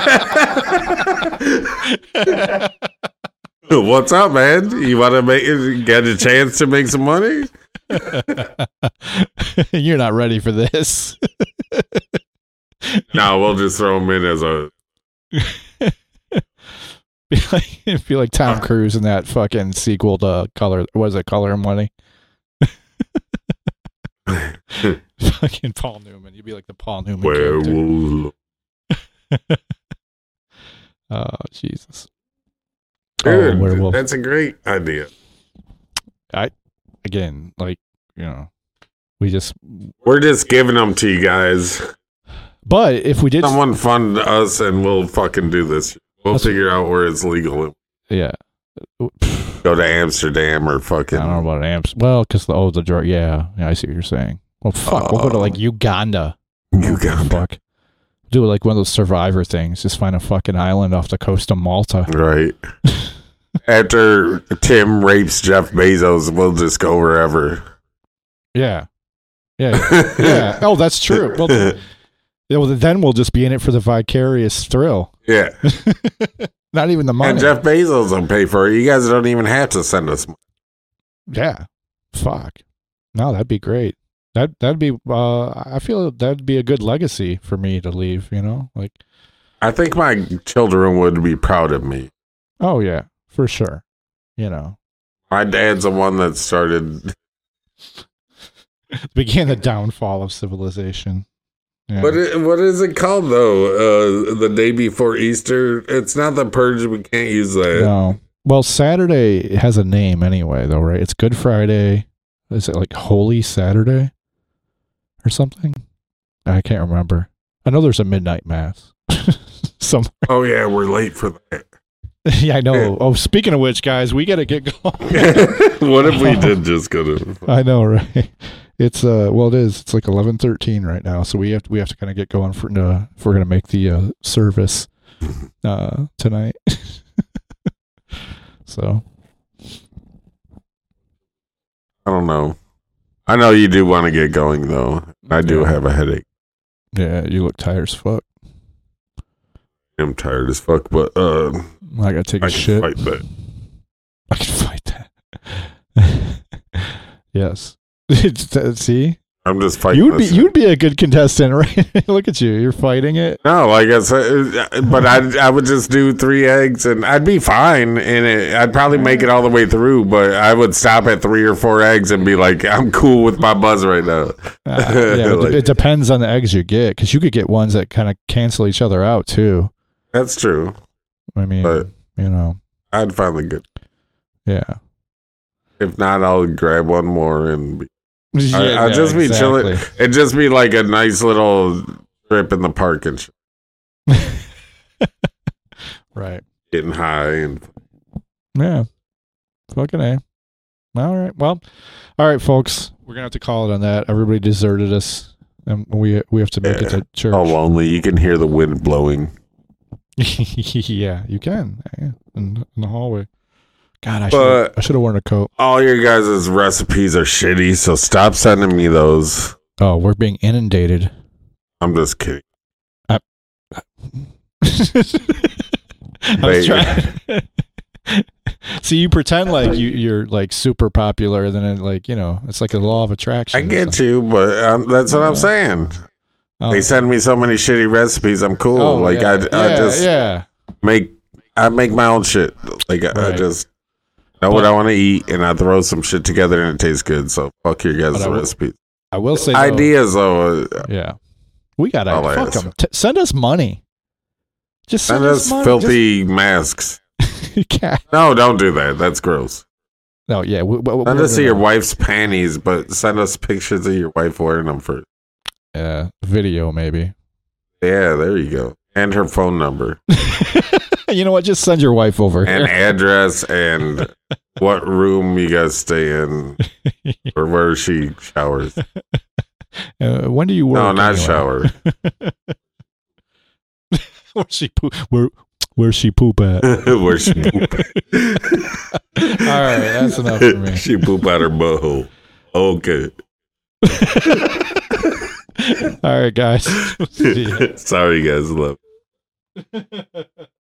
What's up, man? You want to make get a chance to make some money? You're not ready for this. No, we'll just throw them in as a Be like, it'd be like Tom Cruise in that fucking sequel to Color. Was it Color and Money? Fucking Paul Newman. You'd be like the Paul Newman character. Oh, Jesus. Dude, Oh, werewolf. that's a great idea. I, again, like, you know, we just, We're just giving them to you guys. but if we did, Someone fund us and we'll fucking do this. We'll That's- figure out where it's legal. yeah. Go to Amsterdam or fucking. I don't know about amps. Well, because the, oh, the drug, yeah. Yeah, I see what you're saying. Well, fuck, we'll go to like Uganda. Uganda. Fuck. Do like one of those Survivor things. Just find a fucking island off the coast of Malta. Right. After Tim rapes Jeff Bezos, we'll just go wherever. Yeah. Yeah. Yeah. Oh, that's true. Well, th- yeah, well, then we'll just be in it for the vicarious thrill. Yeah. Not even the money. And Jeff Bezos will pay for it. You guys don't even have to send us money. Yeah. Fuck. No, that'd be great. That that'd be. Uh, I feel that'd be a good legacy for me to leave. You know, like. I think my children would be proud of me. Oh yeah, for sure. You know, My dad's the one that started. began the downfall of civilization. Yeah. What is, what is it called though? Uh, the day before Easter. It's not the purge. We can't use that. No. Well, Saturday has a name anyway, though, right? It's Good Friday. Is it like Holy Saturday or something? I can't remember. I know there's a midnight mass. Some. Oh yeah, we're late for that. Yeah, I know. Oh, speaking of which, guys, we got to get going. What if we did just go to? I know, right? It's uh, well, it is. It's like eleven thirteen right now, so we have to, we have to kind of get going for uh, if we're gonna make the uh, service uh tonight. So I don't know. I know you do want to get going though. I do Yeah. have a headache. yeah, you look tired as fuck. I'm tired as fuck, but uh, I gotta take a I can shit. fight that. I can fight that. Yes. See, I'm just fighting. you'd be this. you'd be a good contestant, right? Look at you. You're fighting it. No, like I said, but I I would just do three eggs and I'd be fine in it. I'd probably make it all the way through, but I would stop at three or four eggs and be like, I'm cool with my buzz right now. Uh, yeah, Like- it, it depends on the eggs you get, because you could get ones that kind of cancel each other out too. That's true. I mean, But- you know, I'd finally get. yeah. If not, I'll grab one more and be, Yeah, I, I'll yeah, just be chilling. exactly. It'd just be like a nice little trip in the park and shit, Right. getting high and Yeah. Fucking A. All right. Well, all right, folks. We're gonna have to call it on that. Everybody deserted us, and we we have to make it Yeah. to church. all lonely. You can hear the wind blowing. Yeah, you can. Yeah, in, in the hallway. God, I should But- I should have worn a coat. All your guys' recipes are shitty, so stop sending me those. Oh, we're being inundated. I'm just kidding. I was Wait. trying. See, you pretend like you, you're like super popular, then it, like you know, it's like a law of attraction. I get you, but um, that's what I'm saying. Oh. They send me so many shitty recipes. I'm cool. Oh, like yeah. I, I yeah, just yeah. make I make my own shit. Like I, I Right. just know what I want to eat, and I throw some shit together, and it tastes good. So fuck your But guys' I will- recipes. I will say though, Ideas though. uh, Yeah, we gotta I'll fuck ask. them. T- send us money. Just send, Send us money. filthy masks. Just, yeah. No, don't do that. That's gross. No, yeah. We, we, Send we're us to your gonna- wife's panties, but send us pictures of your wife wearing them first. uh, video, maybe. Yeah, there you go. And her phone number, You know what? Just send your wife over and here. address, and what room you guys stay in, or where she showers. Uh, when do you work? No, not anyway? shower. Where she poop? Where where she poop at? Where she poop. All right, that's enough for me. She poop out her butthole. Okay. All right, guys. See ya. Sorry, guys. Love.